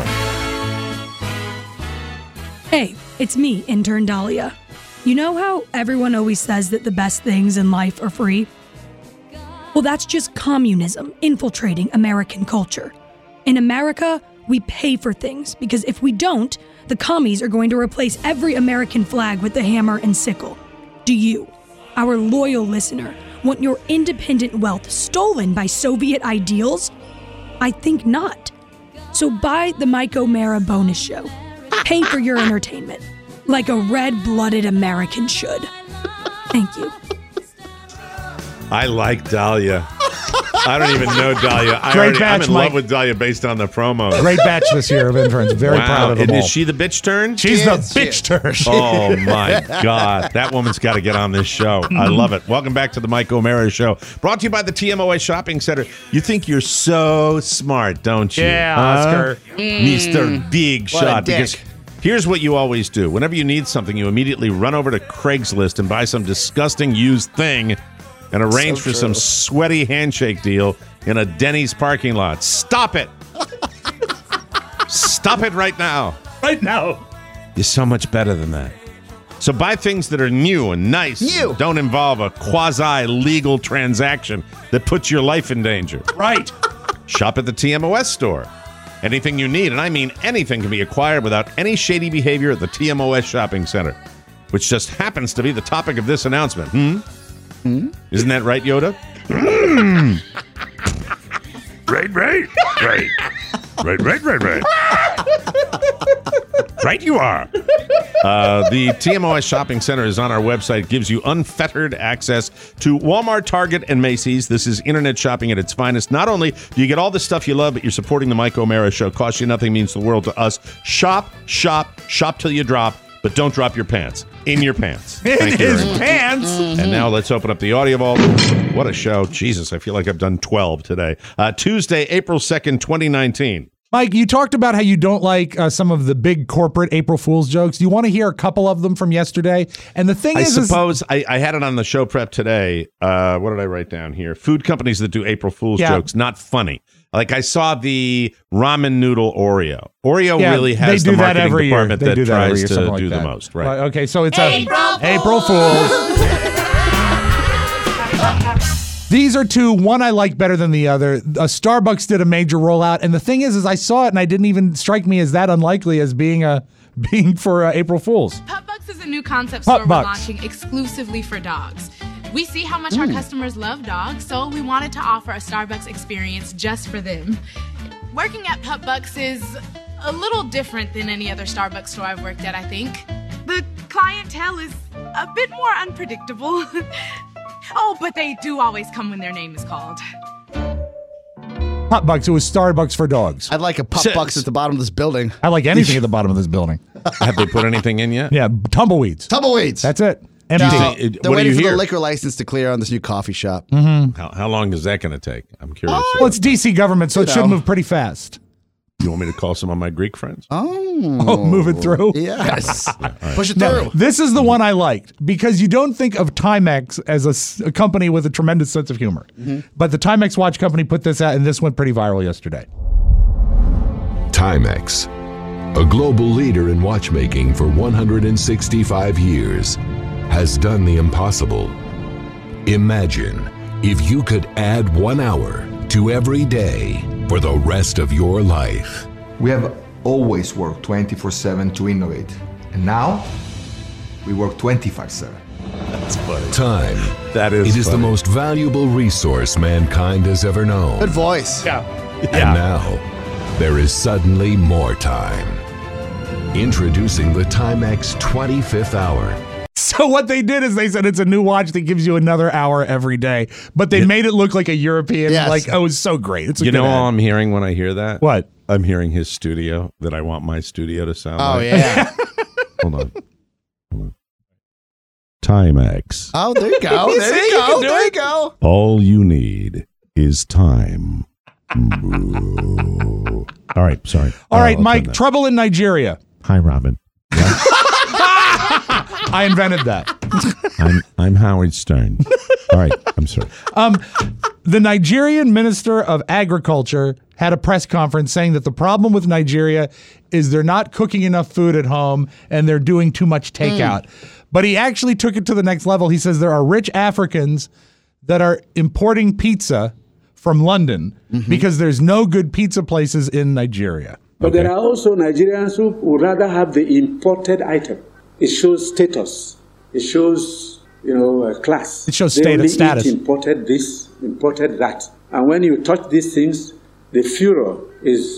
Hey, it's me, intern Dahlia. You know how everyone always says that the best things in life are free? Well, that's just communism infiltrating American culture. In America, we pay for things because if we don't, the commies are going to replace every American flag with the hammer and sickle. Do you, our loyal listener, want your independent wealth stolen by Soviet ideals? I think not. So buy the Mike O'Mara bonus show. Pay for your entertainment, like a red-blooded American should. Thank you. I like Dahlia. I don't even know Dahlia. I'm in love with Dahlia based on the promos. Great batch this year of interns. Very proud of them all. Is she the bitch turn? She's the bitch turn. Oh, my God. That woman's got to get on this show. I love it. Welcome back to the Mike O'Mara Show. Brought to you by the TMOA Shopping Center. You think you're so smart, don't you? Yeah, Oscar. Mr. Big Shot. Because here's what you always do. Whenever you need something, you immediately run over to Craigslist and buy some disgusting used thing and arrange for some sweaty handshake deal in a Denny's parking lot. Stop it. Stop it right now. Right now. You're so much better than that. So buy things that are new and nice. New. Don't involve a quasi-legal transaction that puts your life in danger. Right. Shop at the TMOS store. Anything you need, and I mean anything, can be acquired without any shady behavior at the TMOS Shopping Center, which just happens to be the topic of this announcement. Isn't that right, Yoda? Right. Right you are. The TMOS Shopping Center is on our website. Gives you unfettered access to Walmart, Target, and Macy's. This is internet shopping at its finest. Not only do you get all the stuff you love, but you're supporting the Mike O'Mara Show. Costs you nothing, means the world to us. Shop till you drop, but don't drop your pants. In your pants. In his pants. And now let's open up the Audio Vault. What a show. Jesus, I feel like I've done 12 today. Tuesday, April 2nd, 2019. Mike, you talked about how you don't like some of the big corporate April Fool's jokes. Do you want to hear a couple of them from yesterday? And the thing I had it on the show prep today. What did I write down here? Food companies that do April Fool's jokes, not funny. Like I saw the ramen noodle Oreo. Oreo really has the marketing department that tries to do the most, right? Okay, so it's April Fool's. These are two. One I like better than the other. Starbucks did a major rollout, and the thing is I saw it and I didn't even strike me as that unlikely as being for April Fool's. Pupbucks is a new concept store we're launching exclusively for dogs. We see how much our customers love dogs, so we wanted to offer a Starbucks experience just for them. Working at Pupbucks is a little different than any other Starbucks store I've worked at, I think. The clientele is a bit more unpredictable. Oh, but they do always come when their name is called. Pupbucks. It was Starbucks for dogs. I'd like a Pupbucks at the bottom of this building. I like anything at the bottom of this building. Have they put anything in yet? Yeah, tumbleweeds. That's it. Empty. They're waiting for the liquor license to clear on this new coffee shop. Mm-hmm. How long is that going to take? I'm curious. Well, it's DC government, so it should move pretty fast. You want me to call some of my Greek friends? Oh, move it through? Yes. Push it Now, through. this is the one I liked because you don't think of Timex as a company with a tremendous sense of humor. But the Timex watch company put this out, and this went pretty viral yesterday. Timex, a global leader in watchmaking for 165 years, has done the impossible. Imagine if you could add 1 hour to every day for the rest of your life. We have always worked 24/7 to innovate. And now, we work 25/7. That's funny. Time. That is It is the most valuable resource mankind has ever known. Good voice. Yeah. And now, there is suddenly more time. Introducing the Timex 25th hour. So what they did is they said it's a new watch that gives you another hour every day, but they made it look like a European. Yes. Like, oh, it's so great. It's a You good know ad. all I'm hearing when I hear that? What? I'm hearing his studio that I want my studio to sound Oh, like. yeah. Hold on. Timex. Oh, there you go. You There see, you you go. can do There you it. go. All you need is time. All right, sorry. All right, I'll Mike, turn that. trouble in Nigeria. Hi, Robin. I invented that. I'm Howard Stern. All right, I'm sorry. The Nigerian Minister of Agriculture had a press conference saying that the problem with Nigeria is they're not cooking enough food at home and they're doing too much takeout. But he actually took it to the next level. He says there are rich Africans that are importing pizza from London because there's no good pizza places in Nigeria. But there are also Nigerians who would rather have the imported item. It shows status. It shows, class. It shows They only status. eat imported this, imported that. And when you touch these things, the furor is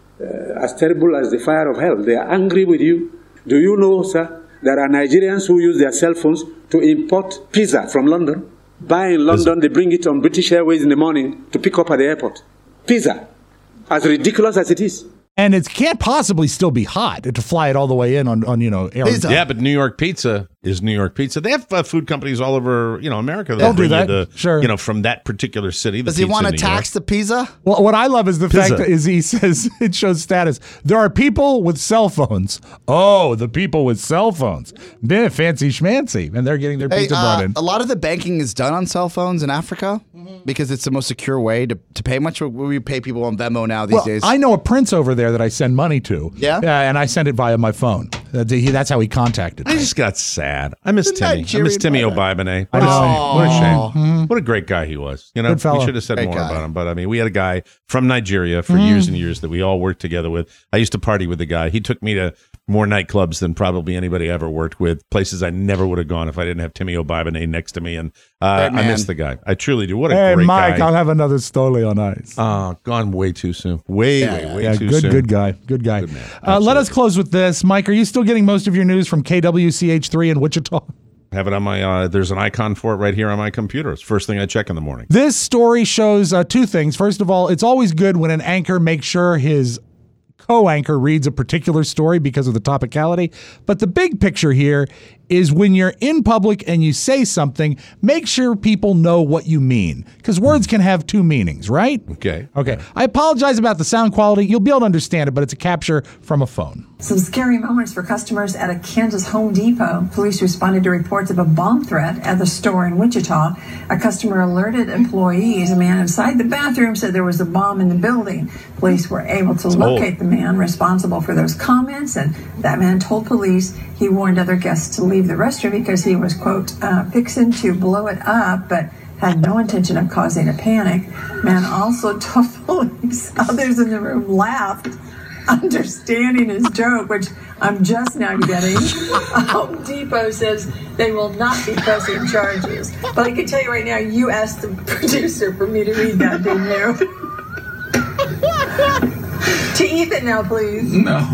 as terrible as the fire of hell. They are angry with you. Do you know, sir, there are Nigerians who use their cell phones to import pizza from London? Buy in London, they bring it on British Airways in the morning to pick up at the airport. Pizza, as ridiculous as it is. And it can't possibly still be hot to fly it all the way in on air. Yeah, but New York pizza is New York pizza. They have food companies all over, America. They'll do bring you that, sure. From that particular city. Does he want to tax the pizza? Well, what I love is the Pizza. fact that he says it shows status. There are people with cell phones. Oh, the people with cell phones. They're fancy schmancy. And they're getting their pizza brought in. A lot of the banking is done on cell phones in Africa because it's the most secure way to pay. Much we pay people on Venmo now these days. I know a prince over there that I send money to. Yeah? And I send it via my phone. That's how he contacted me. I just got sad. I miss Timmy. I miss Nigerian Timmy brother. Obibane. I know. What a shame. What a great guy he was. Good fellow. We should have said Great more guy. about him. But I mean, we had a guy from Nigeria for years and years that we all worked together with. I used to party with the guy. He took me to more nightclubs than probably anybody I ever worked with. Places I never would have gone if I didn't have Timmy Obibane next to me. And I miss the guy. I truly do. What a Hey, great Mike, guy. I'll have another Stoli on ice. Gone way too soon. Way too soon. Good guy. Good guy. Good man. Let us close with this. Mike, are you still getting most of your news from KWCH3 in Wichita? Have it on my, there's an icon for it right here on my computer. It's the first thing I check in the morning. This story shows two things. First of all, it's always good when an anchor makes sure his co-anchor reads a particular story because of the topicality. But the big picture here is when you're in public and you say something, make sure people know what you mean. Because words can have two meanings, right? Okay. Okay. I apologize about the sound quality. You'll be able to understand it, but it's a capture from a phone. Some scary moments for customers at a Kansas Home Depot. Police responded to reports of a bomb threat at the store in Wichita. A customer alerted employees. A man inside the bathroom said there was a bomb in the building. Police were able to locate the man responsible for those comments, and that man told police he warned other guests to leave the restroom because he was, quote, fixing to blow it up, but had no intention of causing a panic. Man also told police others in the room laughed, understanding his joke, which I'm just now getting. Home Depot says they will not be pressing charges. But I can tell you right now, you asked the producer for me to read that, didn't you? To Ethan now, please. No.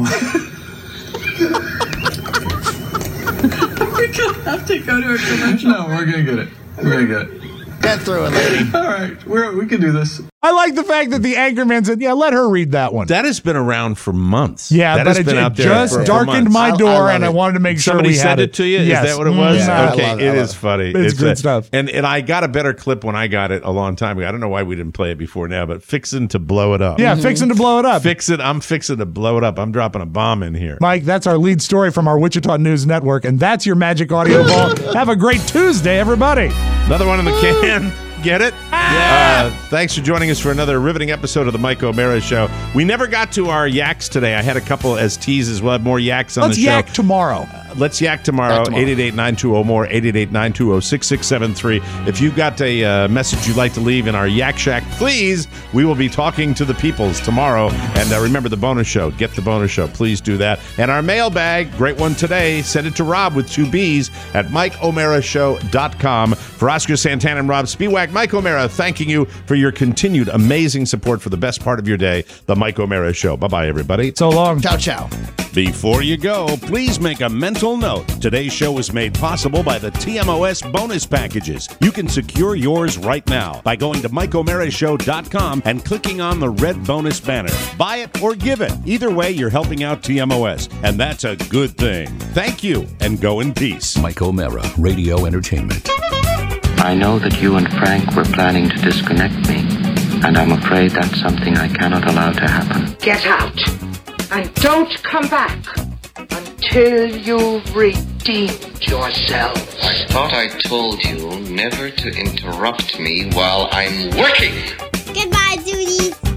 We're going to have to go to a commercial. No, we're going to get it. We're going to get it. Get through it, lady. All right, we can do this. I like the fact that the anchorman said, yeah, let her read that one. That has been around for months. Yeah, that but has been out there just for darkened months. my door, and I it. wanted to make sure Somebody we had sent it to you? Yes. Is that what it was? Yeah, Okay, I love it. it is funny. It's good stuff. And I got a better clip when I got it a long time ago. I don't know why we didn't play it before now, but fixing to blow it up. Yeah, fixing to blow it up. I'm fixing to blow it up. I'm dropping a bomb in here. Mike, that's our lead story from our Wichita News Network, and that's your Magic Audio Vault. Have a great Tuesday, everybody. Another one in the can. Get it? Thanks for joining us for another riveting episode of the Mike O'Mara Show. We never got to our yaks today. I had a couple as teases. We'll have more yaks on the show. Let's yak tomorrow. Let's yak tomorrow. 888-920-MORE, 888-920-6673. If you've got a message you'd like to leave in our Yak Shack, please, we will be talking to the peoples tomorrow. And remember the bonus show. Get the bonus show. Please do that. And our mailbag, great one today. Send it to Rob with 2 B's at MikeOmaraShow.com. For Oscar Santana and Rob Spiewak, Mike O'Mara thanking you for your continued amazing support for the best part of your day, the Mike O'Mara Show. Bye-bye, everybody. So long. Ciao, ciao. Before you go, please make a mental note. Today's show was made possible by the TMOS bonus packages. You can secure yours right now by going to MikeOmaraShow.com and clicking on the red bonus banner. Buy it or give it. Either way, you're helping out TMOS, and that's a good thing. Thank you, and go in peace. Mike O'Mara, Radio Entertainment. I know that you and Frank were planning to disconnect me, and I'm afraid that's something I cannot allow to happen. Get out, and don't come back until you've redeemed yourselves. I thought I told you never to interrupt me while I'm working. Goodbye, duties.